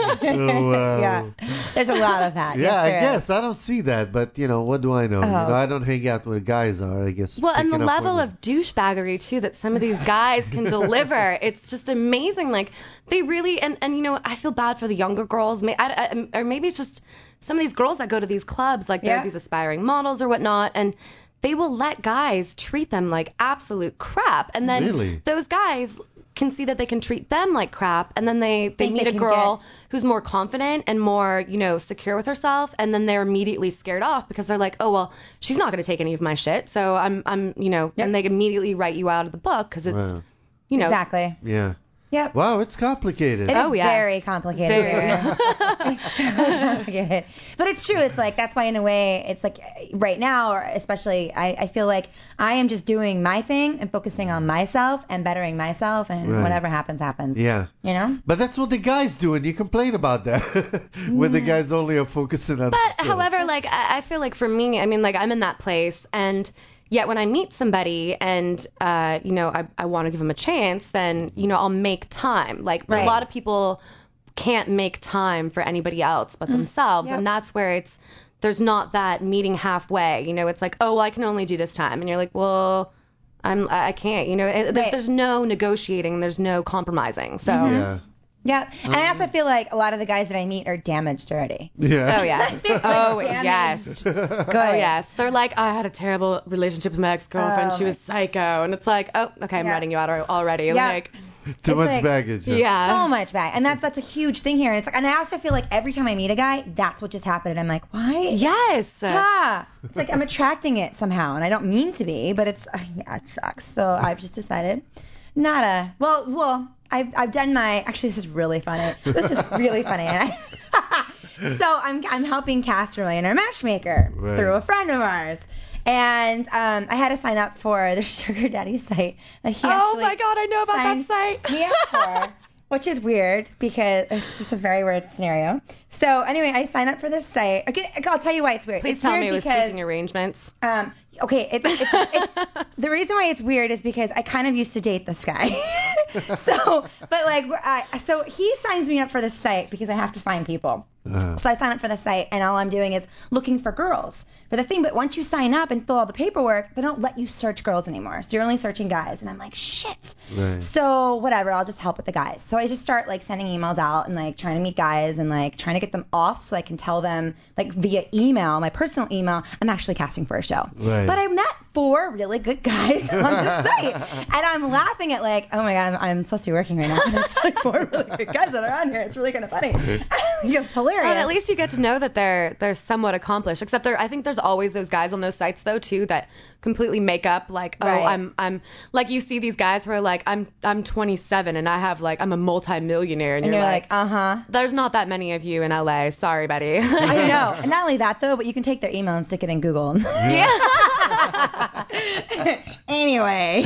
Oh, wow. Yeah. There's a lot of that. Yeah, Yes, I there guess is. I don't see that, but you know, what do I know? You Oh. know, I don't hang out where guys are. I guess. Well, and the picking up level women. of douchebaggery too that some of these guys can deliver, it's just amazing. Like they really, and and you know, I feel bad for the younger girls, May- I, I, or maybe it's just some of these girls that go to these clubs, like they're Yeah. these aspiring models or whatnot, and they will let guys treat them like absolute crap, and then Really? those guys can see that they can treat them like crap, and then they they Think meet they a can girl get- who's more confident and more, you know, secure with herself, and then they're immediately scared off because they're like, oh well, she's not going to take any of my shit, so I'm I'm you know, Yep. and they immediately write you out of the book because it's Wow. you know Exactly. Yeah. Yep. Wow, it's complicated. It is Oh, yes. very complicated. Very. here. It's so complicated. But it's true. It's like, that's why in a way, it's like right now, or especially, I, I feel like I am just doing my thing and focusing on myself and bettering myself, and Right. whatever happens, happens. Yeah. You know? But that's what the guys do, and you complain about that when the guys only are focusing on But themselves. however, like I I feel like for me, I mean, like I'm in that place, and yet when I meet somebody and uh, you know, I I want to give them a chance, then you know I'll make time. Like Right. a lot of people can't make time for anybody else but themselves, Yep. and that's where it's there's not that meeting halfway. You know, it's like, oh well, I can only do this time, and you're like, well, I'm I I can't. You know, it, there's, Right. there's no negotiating, there's no compromising. So. Yeah. Yeah. And I also feel like a lot of the guys that I meet are damaged already. Yeah. Oh yes. Oh Damaged. yes. Good. Oh yes, they're like, I had a terrible relationship with my ex-girlfriend. Oh, she was psycho, and it's like, oh, okay, I'm Yeah. writing you out al- already. Yeah. Like, Too It's much like- baggage. yeah. So much back. And that's that's a huge thing here. And it's like, and I also feel like every time I meet a guy, that's what just happened. And I'm like, why? Yes. Ah, it's like I'm attracting it somehow, and I don't mean to be, but it's uh, yeah, it sucks. So I've just decided not a well, well, I've I've done my actually this is really funny. This is really funny. And I, so I'm I'm helping Cast Millionaire Matchmaker Right. through a friend of ours. And um, I had to sign up for the Sugar Daddy site that he Oh actually my God, I know about that signed site. me up for, which is weird because it's just a very weird scenario. So anyway, I signed up for this site. Okay, I'll tell you why it's weird. Please it's tell weird me it was because, speaking arrangements. um, okay, it's, it's, it's the reason why it's weird is because I kind of used to date this guy. so, but like, I, so he signs me up for this site because I have to find people. Uh, So I sign up for the site, and all I'm doing is looking for girls for the thing. But once you sign up and fill all the paperwork, they don't let you search girls anymore. So you're only searching guys. And I'm like, shit. Right. So whatever, I'll just help with the guys. So I just start like sending emails out and like trying to meet guys and like trying to get them off so I can tell them like via email, my personal email, I'm actually casting for a show. Right. But I met four really good guys on the site, and I'm laughing at like, oh my god, I'm, I'm supposed to be working right now. And there's like four really good guys that are on here. It's really kind of funny. It's hilarious. Well, at least you get to know that they're they're somewhat accomplished. Except there, I think there's always those guys on those sites though too that completely make up like, oh, Right. I'm I'm like you see these guys who are like, I'm I'm twenty-seven and I have like I'm a multi-millionaire, and, and you're, you're like, like, uh huh. there's not that many of you in L A. Sorry, buddy. I know. And not only that though, but you can take their email and stick it in Google. Yeah. Anyway,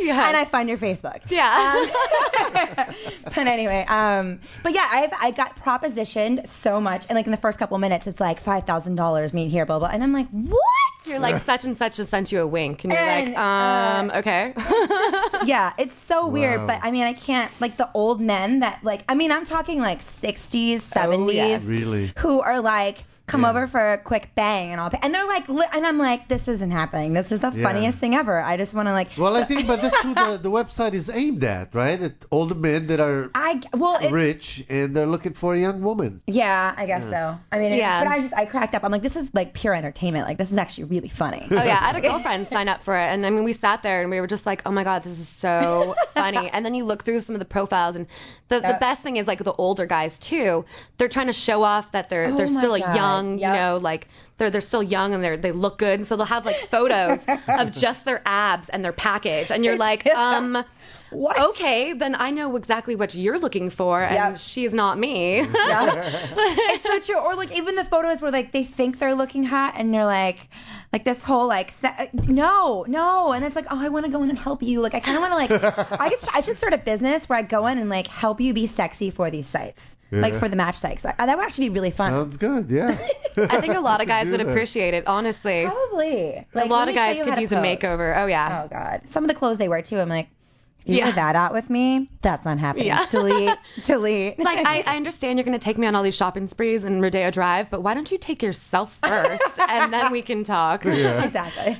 Yeah. and I find your Facebook. Yeah. Um, but anyway, um, but yeah, I've I got propositioned so much, and like in the first couple minutes, it's like five thousand dollars, meet here, blah blah, and I'm like, what? You're like, such and such has sent you a wink, and you're And, like, um, uh, okay. Yeah, it's so weird, Wow. but I mean, I can't, like the old men that like, I mean, I'm talking like sixties, seventies, yes. Really? who are like, come Yeah. over for a quick bang and I'll pay. And they're like, li- and I'm like, this isn't happening. This is the Yeah. funniest thing ever. I just want to like. Well, I think, but that's who the, the website is aimed at, right? At older men that are I well, it, rich and they're looking for a young woman. yeah, I guess so. I mean, it- Yeah. but I just I cracked up. I'm like, this is like pure entertainment. Like this is actually really funny. Oh yeah, I had a girlfriend sign up for it, and I mean, we sat there and we were just like, oh my god, this is so funny. And then you look through some of the profiles, and the the Yep. best thing is like the older guys too. They're trying to show off that they're Oh they're my still a God. young, Yep. you know, like they're they're still young and they are they look good, and so they'll have like photos of just their abs and their package, and you're like, um. What? Okay, then I know exactly what you're looking for, and Yep. she's not me. Yeah. It's so true. Or like even the photos where like they think they're looking hot and they're like, like this whole like se- no, no, and it's like, oh, I want to go in and help you. Like I kind of want to like I could I should start a business where I go in and like help you be sexy for these sites, like Yeah. for the match sites. Like, that would actually be really fun. Sounds good, yeah. I think a lot of guys Do would that. appreciate it, honestly. Probably. Like, a lot let of me show guys you could how to use a pose. makeover. Oh yeah. Oh god, some of the clothes they wear too. I'm like, if you Yeah. wear that out with me, that's not happening. Yeah. Delete, delete. It's like, I, I understand you're going to take me on all these shopping sprees in Rodeo Drive, but why don't you take yourself first, and then we can talk. Yeah. Exactly.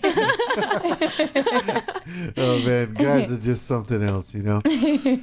Oh man, guys are just something else, you know.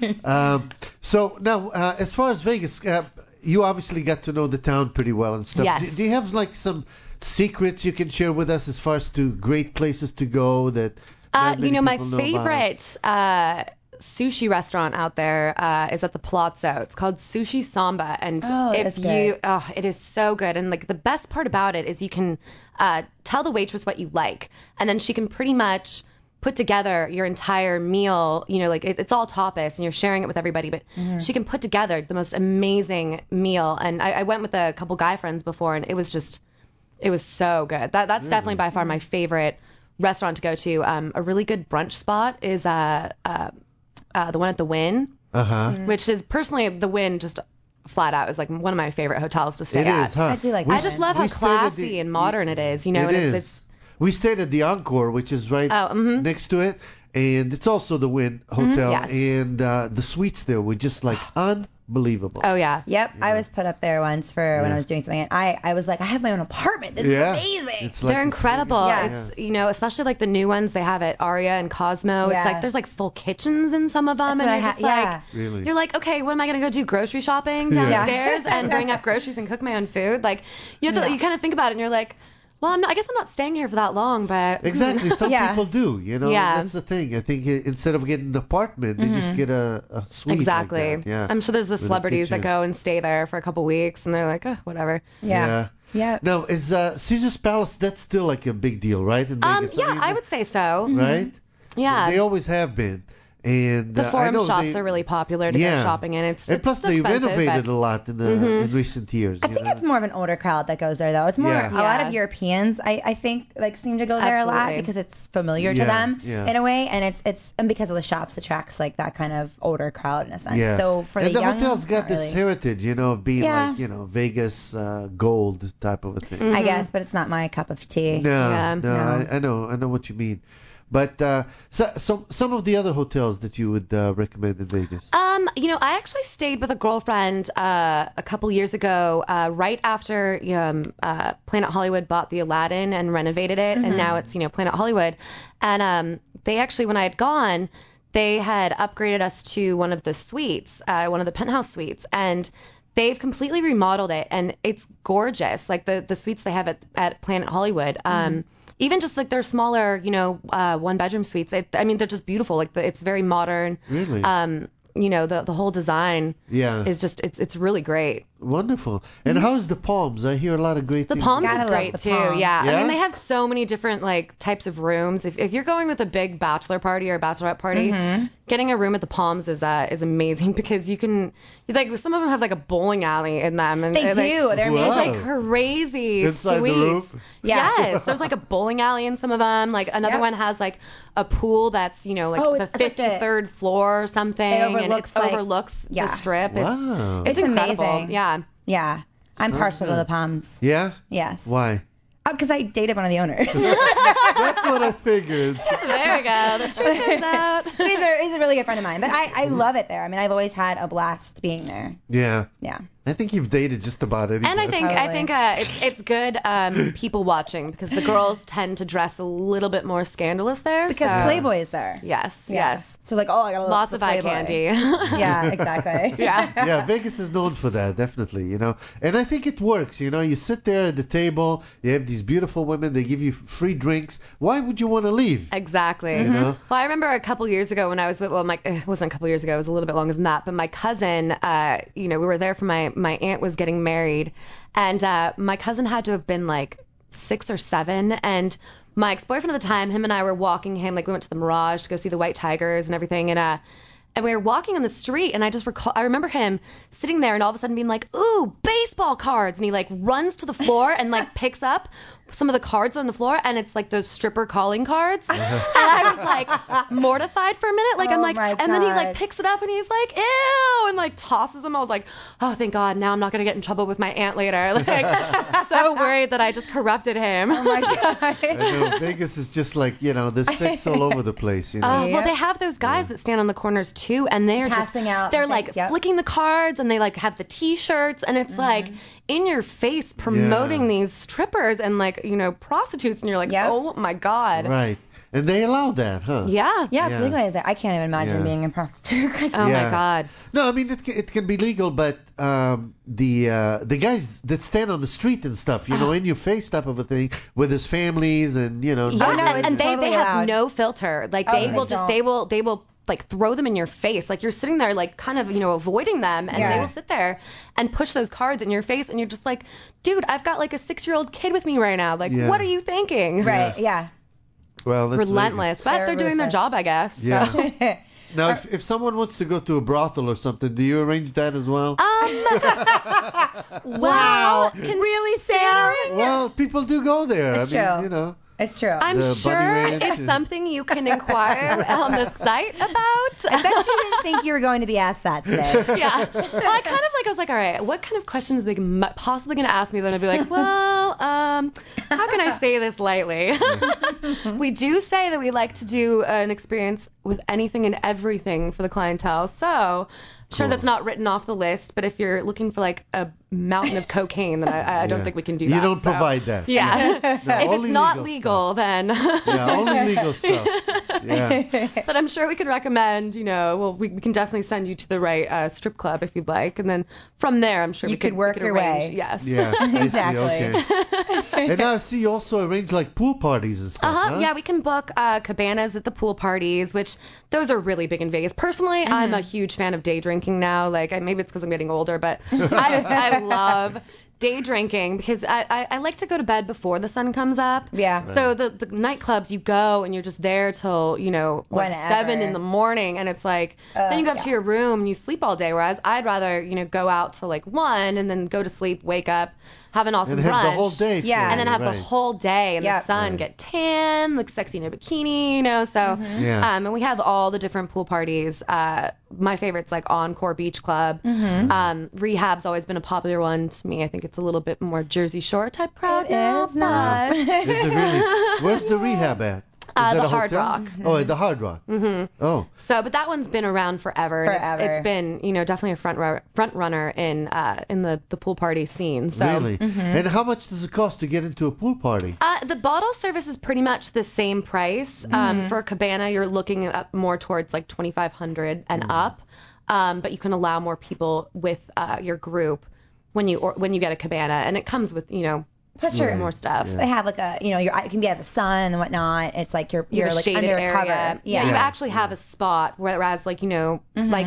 Um, so now, uh, as far as Vegas, uh, you obviously got to know the town pretty well and stuff. Yes. Do, do you have like some secrets you can share with us as far as to great places to go that? Uh, not many you know, my people know about? favorite uh, sushi restaurant out there uh, is at the Palazzo. It's called Sushi Samba, and Oh, if that's you, good. oh, it is so good. And like the best part about it is you can uh, tell the waitress what you like, and then she can pretty much put together your entire meal. You know, like it, it's all tapas, and you're sharing it with everybody, but Mm-hmm. she can put together the most amazing meal. And I, I went with a couple guy friends before, and it was just, it was so good. That that's definitely by far my favorite restaurant to go to. Um, a really good brunch spot is uh, uh, uh, the one at the Wynn, Uh-huh. which is personally the Wynn just flat out is like one of my favorite hotels to stay It at. is, huh? I do like We I that. just s- love we how stayed at classy the- and modern it is, you know. It and it's, is. it's We stayed at the Encore, which is right Oh, mhm. next to it, and it's also the Wynn Hotel, yes. and uh, the suites there were just like unbelievable. oh yeah. Yep, I was put up there once for when Yeah. I was doing something, and I, I was like, I have my own apartment. This yeah, is amazing. It's like They're a- incredible. Yeah. It's, you know, especially like the new ones they have at Aria and Cosmo. Yeah. It's like there's like full kitchens in some of them, That's and what you're I just ha- like, yeah. Really? you're like, okay, what am I gonna go do? Grocery shopping Yeah. downstairs and bring up groceries and cook my own food? Like, you have to, Yeah. you kind of think about it, and you're like, well, I'm not, I guess I'm not staying here for that long, but Exactly. Some Yeah. people do, you know. Yeah. That's the thing. I think uh, instead of getting an apartment, they just get a, a suite. like exactly. that. Yeah. I'm sure there's the With a celebrities that kitchen. go and stay there for a couple weeks, and they're like, oh, whatever. Yeah. Yeah. Now, is uh, Caesar's Palace? That's still like a big deal, right? In Um, Vegas? yeah, mean, I would say so. Right? Yeah. They always have been. And The uh, I forum know shops they, are really popular to yeah. go shopping in. It's, And it's plus, still they expensive, renovated but- a lot in the in recent years. I you think know? it's more of an older crowd that goes there, though. It's more Yeah. a lot of Yeah. Europeans, I, I think, like seem to go there a lot Absolutely. because it's familiar Yeah, to them yeah. in a way, and it's it's and because of the shops attracts like that kind of older crowd in a sense. Yeah. So for and the, the young, hotel's got not this really. heritage, you know, of being Yeah. like, you know, Vegas uh, gold type of a thing. I guess, but it's not my cup of tea. No, Yeah. no, No. I, I know, I know what you mean. But uh, so, so some of the other hotels that you would uh, recommend in Vegas. Um, you know, I actually stayed with a girlfriend uh, a couple years ago, uh, right after um, uh, Planet Hollywood bought the Aladdin and renovated it, and now it's, you know, Planet Hollywood. And um, they actually, when I had gone, they had upgraded us to one of the suites, uh, one of the penthouse suites, and they've completely remodeled it, and it's gorgeous. Like the the suites they have at at Planet Hollywood. Um, Even just like their smaller, you know, uh, one bedroom suites. It, I mean, they're just beautiful. Like the, it's very modern. Really? Um, you know, the the whole design Yeah. is just it's it's really great. Wonderful. And how's the Palms? I hear a lot of great The things. Palms Gotta is love great the too. Palms. Yeah. Yeah? I mean, they have so many different like types of rooms. If if you're going with a big bachelor party or a bachelorette party, Mm-hmm. getting a room at the Palms is uh is amazing because you can like some of them have like a bowling alley in them and They it's, do. Like, They're Wow. it's amazing. like crazy Inside sweet. the roof? Yeah. Yes, there's like a bowling alley in some of them. Like another Yep. one has like a pool that's you know like Oh, the it's- it's like the- fifty-third floor or something, and overlooks, it like- overlooks yeah. the strip. Wow. It's, It's incredible. amazing. Yeah. Yeah. I'm So partial to good. the Palms. Yeah? Yes. Why? Because I dated one of the owners. That's what I figured. There we go. The truth is out. he's, a, he's a really good friend of mine. But I, I love it there. I mean, I've always had a blast being there. Yeah. Yeah. I think you've dated just about anybody. And I think I Probably. think uh, it's it's good um, people watching because the girls tend to dress a little bit more scandalous there. Because so- Playboy is there. Yes, Yeah. yes. So like, oh, I gotta look Lots for of eye Playboy. candy. Yeah, exactly. yeah. Yeah, Vegas is known for that, definitely, you know. And I think it works, you know. You sit there at the table, you have these beautiful women, they give you free drinks. Why would you want to leave? Exactly. You know? Well, I remember a couple years ago when I was with, well, my, it wasn't a couple years ago, it was a little bit longer than that, but my cousin, uh, you know, we were there for my, my aunt was getting married, and uh, my cousin had to have been like six or seven, and my ex-boyfriend at the time, him and I were walking him, like we went to the Mirage to go see the White Tigers and everything, and uh, and we were walking on the street, and I just recall, I remember him sitting there and all of a sudden being like, ooh, baseball cards, and he like runs to the floor and like picks up some of the cards on the floor, and it's like those stripper calling cards. And I was like mortified for a minute. Like I'm Oh like, my and then he God. like picks it up and he's like, ew, and like tosses them. I was like, oh, thank God, now I'm not gonna get in trouble with my aunt later. Like so worried that I just corrupted him. Oh my God. I know Vegas is just like, you know, there's sex all over the place, you know. Uh, well, Yep. they have those guys that stand on the corners too, and they're Passing just out they're and like things, yep. flicking the cards, and they like have the T-shirts, and it's like in your face promoting Yeah. these strippers and like you know prostitutes, and you're like, Yep. oh my God. Right. And they allow that, huh? Yeah. Yeah, it's Yeah. legalized there. I can't even imagine Yeah. being a prostitute. Oh Yeah. my God. No, I mean it can, it can be legal, but um, the uh, the guys that stand on the street and stuff, you know, in your face type of a thing, with his families and you know. Yeah, Oh, no, and, it's and they, totally they have allowed. no filter. Like Oh, they they will just don't. they will they will like throw them in your face. Like you're sitting there like kind of you know avoiding them, and Yeah. they will sit there and push those cards in your face, and you're just like, dude, I've got like a six year old kid with me right now. Like Yeah. what are you thinking? Right, yeah. Well, that's Relentless, but They're they're doing their ruthless. job, I guess. Yeah. So. Vegas. Now, if, if someone wants to go to a brothel or something, do you arrange that as well? Um, Wow. Really, Sam? Well, people do go there. It's I mean, true. you know. It's true. I'm The bunny sure ranch it's and- something you can inquire on the site about. I bet you didn't think you were going to be asked that today. Yeah. Well, I kind of like, I was like, all right, what kind of questions are they m- possibly going to ask me? Then I'd be like, well, um, how can I say this lightly? We do say that we like to do an experience with anything and everything for the clientele. So, sure, Cool. that's not written off the list, but if you're looking for like a mountain of cocaine, then I, I don't Yeah. think we can do You that. don't so. provide that. Yeah. No, If only it's not legal legal, then. Yeah, only legal stuff. Yeah. But I'm sure we could recommend, you know, well, we, we can definitely send you to the right uh, strip club if you'd like, and then from there, I'm sure You we could, could work we could your arrange. way. Yes. Yeah. I Exactly. see. Okay. And now I see you also arrange like pool parties and stuff. Uh-huh. huh? Yeah, we can book uh, cabanas at the pool parties, which those are really big in Vegas. Personally, I'm a huge fan of day drinking now. Like, I, maybe it's because I'm getting older, but I just I love day drinking because I, I, I like to go to bed before the sun comes up. Yeah. So the, the nightclubs, you go and you're just there till, you know, like Whenever. seven in the morning, and it's like, Uh, then you go up yeah. to your room and you sleep all day. Whereas I'd rather, you know, go out till like one and then go to sleep, wake up, have an awesome And have brunch. the whole day. Yeah. for And then you, have right. the whole day in Yep. the sun, Right. get tan, look sexy in a bikini, you know. So, Yeah. um, and we have all the different pool parties. Uh, my favorite's like Encore Beach Club. Um, Rehab's always been a popular one to me. I think it's a little bit more Jersey Shore type crowd It now. is not. but- Is it really? Where's the rehab at? Is Uh, that the a Hard hotel? Rock. Oh, at the Hard Rock. Mm-hmm. Oh. So, but that one's been around forever. and it's- Forever. It's been, you know, definitely a front ru- front runner in uh, in the, the pool party scene. So, Really? And how much does it cost to get into a pool party? Uh, the bottle service is pretty much the same price. Um, for a cabana, you're looking up more towards like twenty-five hundred and up, um, but you can allow more people with uh, your group when you or, when you get a cabana, and it comes with you know Plus, you're, more stuff. Yeah. they have like a, you know, you're, it can be at the sun and whatnot. It's like you're, You you're have a like shaded under area. cover. Yeah, Yeah. you Yeah. actually have a spot, whereas like you know like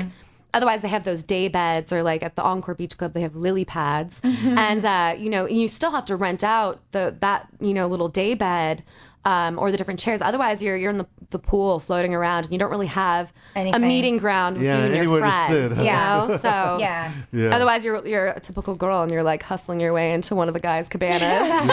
otherwise they have those day beds, or like at the Encore Beach Club they have lily pads, Mm-hmm. and uh, you know you still have to rent out the that you know little day bed. Um, or the different chairs. Otherwise, you're you're in the, the pool floating around, and you don't really have Anything. a meeting ground with Yeah, you and your anywhere to friends. sit, huh? You Yeah. know? So Yeah. Yeah. otherwise, you're you're a typical girl, and you're like hustling your way into one of the guys' cabanas.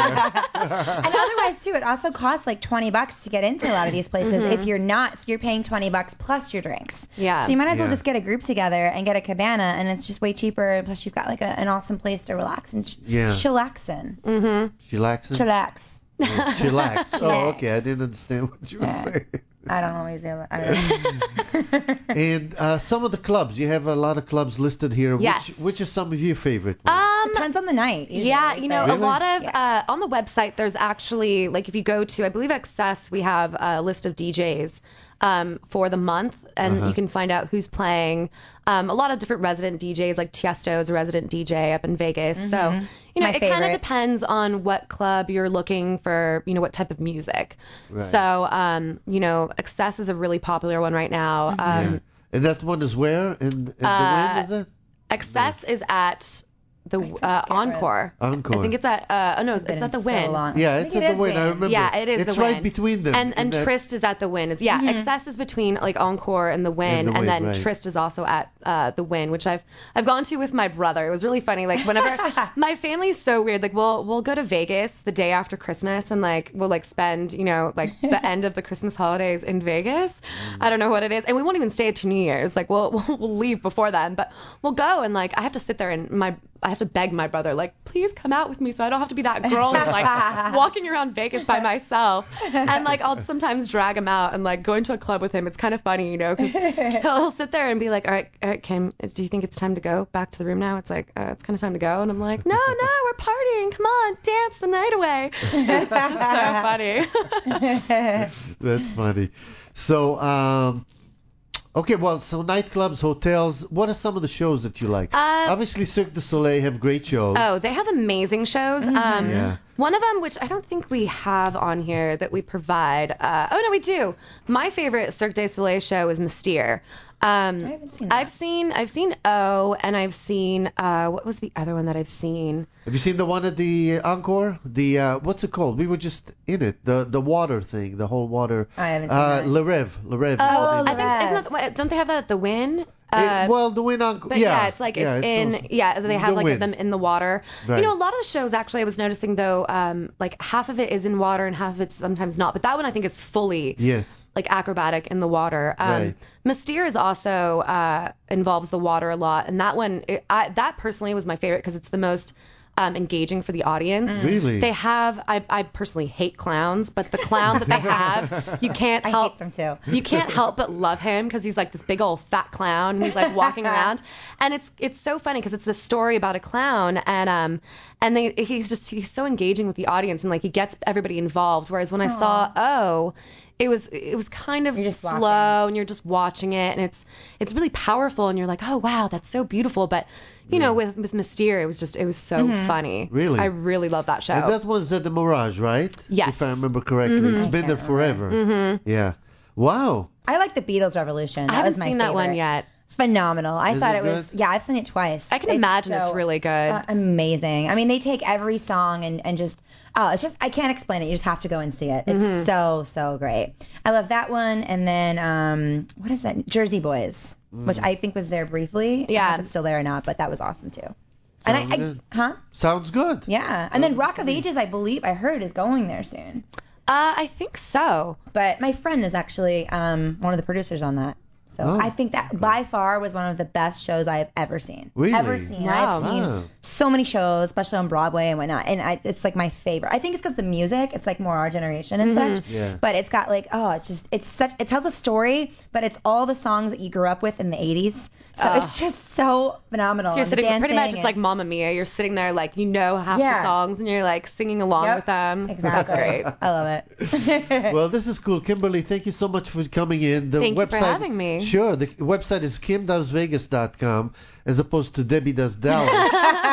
And otherwise too, it also costs like twenty bucks to get into a lot of these places. If you're not, so you're paying twenty bucks plus your drinks. Yeah. So you might as well Yeah. just get a group together and get a cabana, and it's just way cheaper. And plus, you've got like a, an awesome place to relax and ch- Yeah. chillax in. Chillaxing? Chillax. Yeah, chillax. Oh, Chillax. okay. I didn't understand what you were Yeah. saying. I don't always do it. I don't. And uh, some of the clubs, you have a lot of clubs listed here. Yes. Which, which are some of your favorite ones? Um, Depends on the night. usually, yeah, you know, but- a lot of uh, on the website. There's actually like if you go to, I believe Access, we have a list of D Js um, for the month, and Uh-huh. you can find out who's playing. Um, a lot of different resident D Js, like Tiesto is a resident D J up in Vegas. So you know, My it kind of favorite. depends on what club you're looking for. You know, what type of music. Right. So um, you know, Access is a really popular one right now. Um, Yeah. And that one is where? In, in uh, the wind, is it? Access is at the uh, forget where- Encore. Encore. I think it's at uh oh no, it's Been at the so Win. long. Yeah, I it's think at it the is wind. I Win. remember. Yeah, it is It's the right Win. between them. And and that- Trist is at the Win. Is yeah, Access is between like Encore and the Win, And and, the Win, then right. Trist is also at uh, the Win, which I've I've gone to with my brother. It was really funny. Like whenever my family's so weird. Like we'll we'll go to Vegas the day after Christmas, and like we'll like spend you know like the end of the Christmas holidays in Vegas. Mm. I don't know what it is, and we won't even stay to New Year's. Like we'll we'll, we'll leave before then, but we'll go and like I have to sit there and my I have to beg my brother, like, please come out with me so I don't have to be that girl who's like walking around Vegas by myself. And like I'll sometimes drag him out and like go into a club with him. It's kind of funny, you know, because he'll, he'll sit there and be like, all right, all right, Kim, do you think it's time to go back to the room now? It's like, uh, it's kind of time to go. And I'm like, no, no, we're partying. Come on, dance the night away. It's just so funny. That's funny. So, um, okay, well, so nightclubs, hotels. What are some of the shows that you like? Uh, Obviously, Cirque du Soleil have great shows. Oh, they have amazing shows. Um, Yeah. One of them, which I don't think we have on here that we provide. Uh, oh no, we do. My favorite Cirque du Soleil show is Mystere. Um, I haven't seen that. I've seen I've seen O, and I've seen uh, what was the other one that I've seen? Have you seen the one at the Encore? The uh, what's it called? We were just in it. The the water thing, the whole water. I haven't seen uh, that. Le Rêve, Le Rêve. is Oh, the name I of think it. isn't that the, what- don't they have that at the Win? It- Uh, well, the Win Encore. But yeah, yeah, it's like it's yeah, in also- yeah they have the like Win. them in the water. Right. You know, a lot of the shows actually I was noticing though, um, like half of it is in water and half of it's sometimes not. But that one I think is fully Yes. like acrobatic in the water. Um, Right. Mystere is also uh, involves the water a lot, and that one it, I, that personally was my favorite because it's the most um, engaging for the audience. Really? They have I, I personally hate clowns, but the clown that they have, you can't I help hate them too. you can't help but love him because he's like this big old fat clown and he's like walking around, and it's it's so funny because it's this story about a clown, and um and they he's just he's so engaging with the audience, and like he gets everybody involved, whereas when I saw Oh, it was it was kind of You're just slow watching. and you're just watching it, and it's it's really powerful, and you're like, oh wow, that's so beautiful. But you know, with with Mystere, it was just it was so funny. Really? I really love that show. And that one's at the Mirage, right? Yes. If I remember correctly. It's I been there can't forever. Mm-hmm. Yeah. Wow. I like the Beatles Revolution. That I haven't was my seen favorite. that one yet. Phenomenal. I Is thought it it, was. good? Yeah, I've seen it twice. I can imagine it's really good. uh, amazing. I mean, they take every song and and just. Oh, it's just I can't explain it. You just have to go and see it. It's Mm-hmm. so so great. I love that one. And then um, what is that? Jersey Boys, which I think was there briefly. I don't know Yeah. if it's still there or not, but that was awesome too. Sounds and I, I good. huh? Sounds good. Yeah. And then Rock of Ages, I believe I heard is going there soon. Uh, I think so. But my friend is actually um, one of the producers on that. So Oh, I think that by far was one of the best shows I have ever seen. Really? Ever seen. Wow. I've seen Wow. so many shows, especially on Broadway and whatnot. And I, it's like my favorite. I think it's because the music, it's like more our generation and such. Yeah. But it's got like, oh, it's just, it's such, it tells a story, but it's all the songs that you grew up with in the eighties. So Oh. it's just so phenomenal. So you're And sitting pretty dancing much it's and- like Mamma Mia. You're sitting there like you know half Yeah. the songs and you're like singing along Yep. with them. Exactly. That's great. I love it. Well, this is cool. Kimberly, thank you so much for coming in. The Thank you website, for having me. Sure. The website is kim does vegas dot com as opposed to Debbie Does Dallas.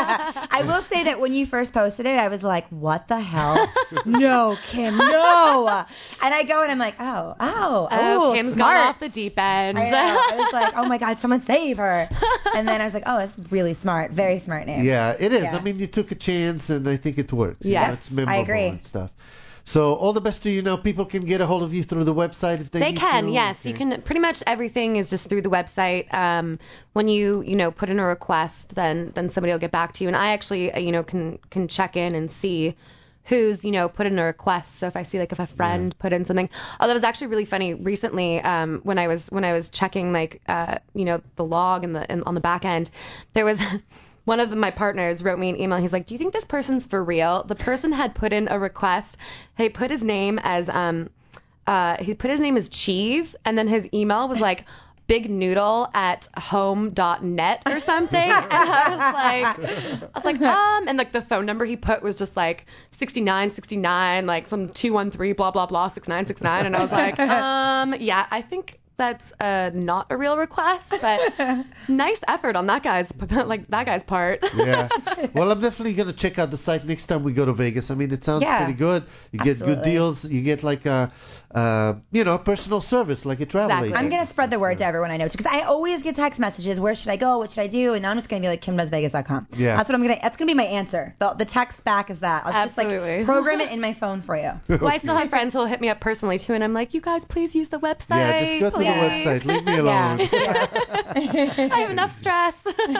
I will say that when you first posted it, I was like, what the hell? No, Kim, no. And I go and I'm like, oh, oh, oh, oh Kim's smart. gone off the deep end. I know. I was like, oh my God, someone save her. And then I was like, oh, that's really smart. Very smart name. Yeah, it is. Yeah. I mean, you took a chance, and I think it works. Yes, you know, it's memorable I agree. and stuff. So all the best to you. Now, people can get a hold of you through the website if they, They need can, to. yes. Okay. You can. Pretty much everything is just through the website. Um, when you, you know, put in a request, then then somebody will get back to you. And I actually, uh, you know, can can check in and see who's, you know, put in a request. So if I see like if a friend yeah. put in something. Oh, that was actually really funny recently. Um, when I was when I was checking like, uh, you know, the log and the and on the back end, there was. One of the, my partners wrote me an email. He's like, do you think this person's for real? The person had put in a request. They put his name as, um, uh, he put his name as Cheese, and then his email was like, big noodle at home dot net or something. And I was like, I was like, um, and like the phone number he put was just like sixty-nine sixty-nine, like some two one three, blah, blah, blah, six nine six nine. And I was like, um, yeah, I think that's uh, not a real request, but nice effort on that guy's like that guy's part. Yeah. Well, I'm definitely gonna check out the site next time we go to Vegas. I mean, it sounds Yeah. pretty good. You get Absolutely. good deals. You get like a, uh, you know, personal service like a travel Exactly. agent. I'm going to spread the word to everyone I know, too, because I always get text messages, where should I go, what should I do, and now I'm just going to be like, kim does vegas dot com. Yeah. That's what I'm going to, that's going to be my answer. The, the text back is that. I'll just Absolutely. like program it in my phone for you. Well, I still have friends who'll hit me up personally too, and I'm like, you guys, please use the website. Yeah, just go to please. the website. Leave me alone. Yeah. I have enough stress.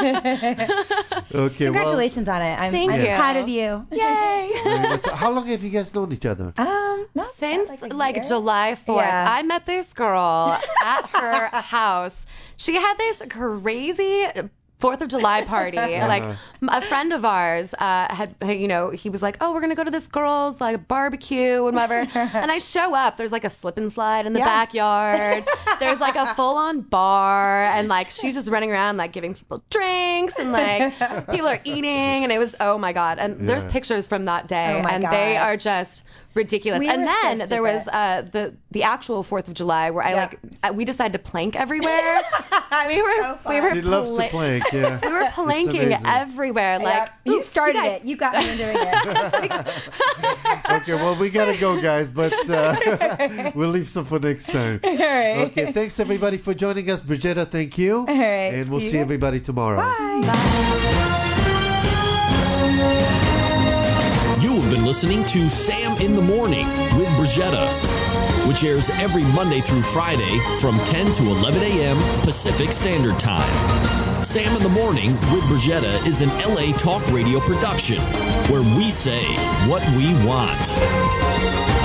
Okay. Congratulations on it. I'm, Thank I'm you. proud of you. Yay. Well, very much. How long have you guys known each other? Um, not Since like, a like year. July fourth, Yeah. I met this girl at her house. She had this crazy Fourth of July party. Like a friend of ours uh, had, you know, he was like, oh, we're gonna go to this girl's like barbecue and whatever. And I show up. There's like a slip and slide in the Yeah. backyard. There's like a full on bar, and like she's just running around like giving people drinks, and like people are eating, and it was oh my god. And there's Yeah. pictures from that day, Oh my and God. they are just ridiculous. We and were so then there was stupid. uh, the the actual Fourth of July where I Yeah. like uh, we decided to plank everywhere. we were so fun. we were She loves to pla- plank, yeah. we were planking amazing. everywhere. Like Yeah. You "Ooh, started guys." it. You got me in doing it. Okay, well, we gotta go, guys, but uh, we'll leave some for next time. All right. Okay, thanks everybody for joining us. Brigitta, thank you. All right. And we'll See you see guys. everybody tomorrow. You have been listening to Sam in the Morning with Brigitta, which airs every Monday through Friday from ten to eleven a.m. Pacific Standard Time. Sam in the Morning with Brigitta is an L A Talk Radio production where we say what we want.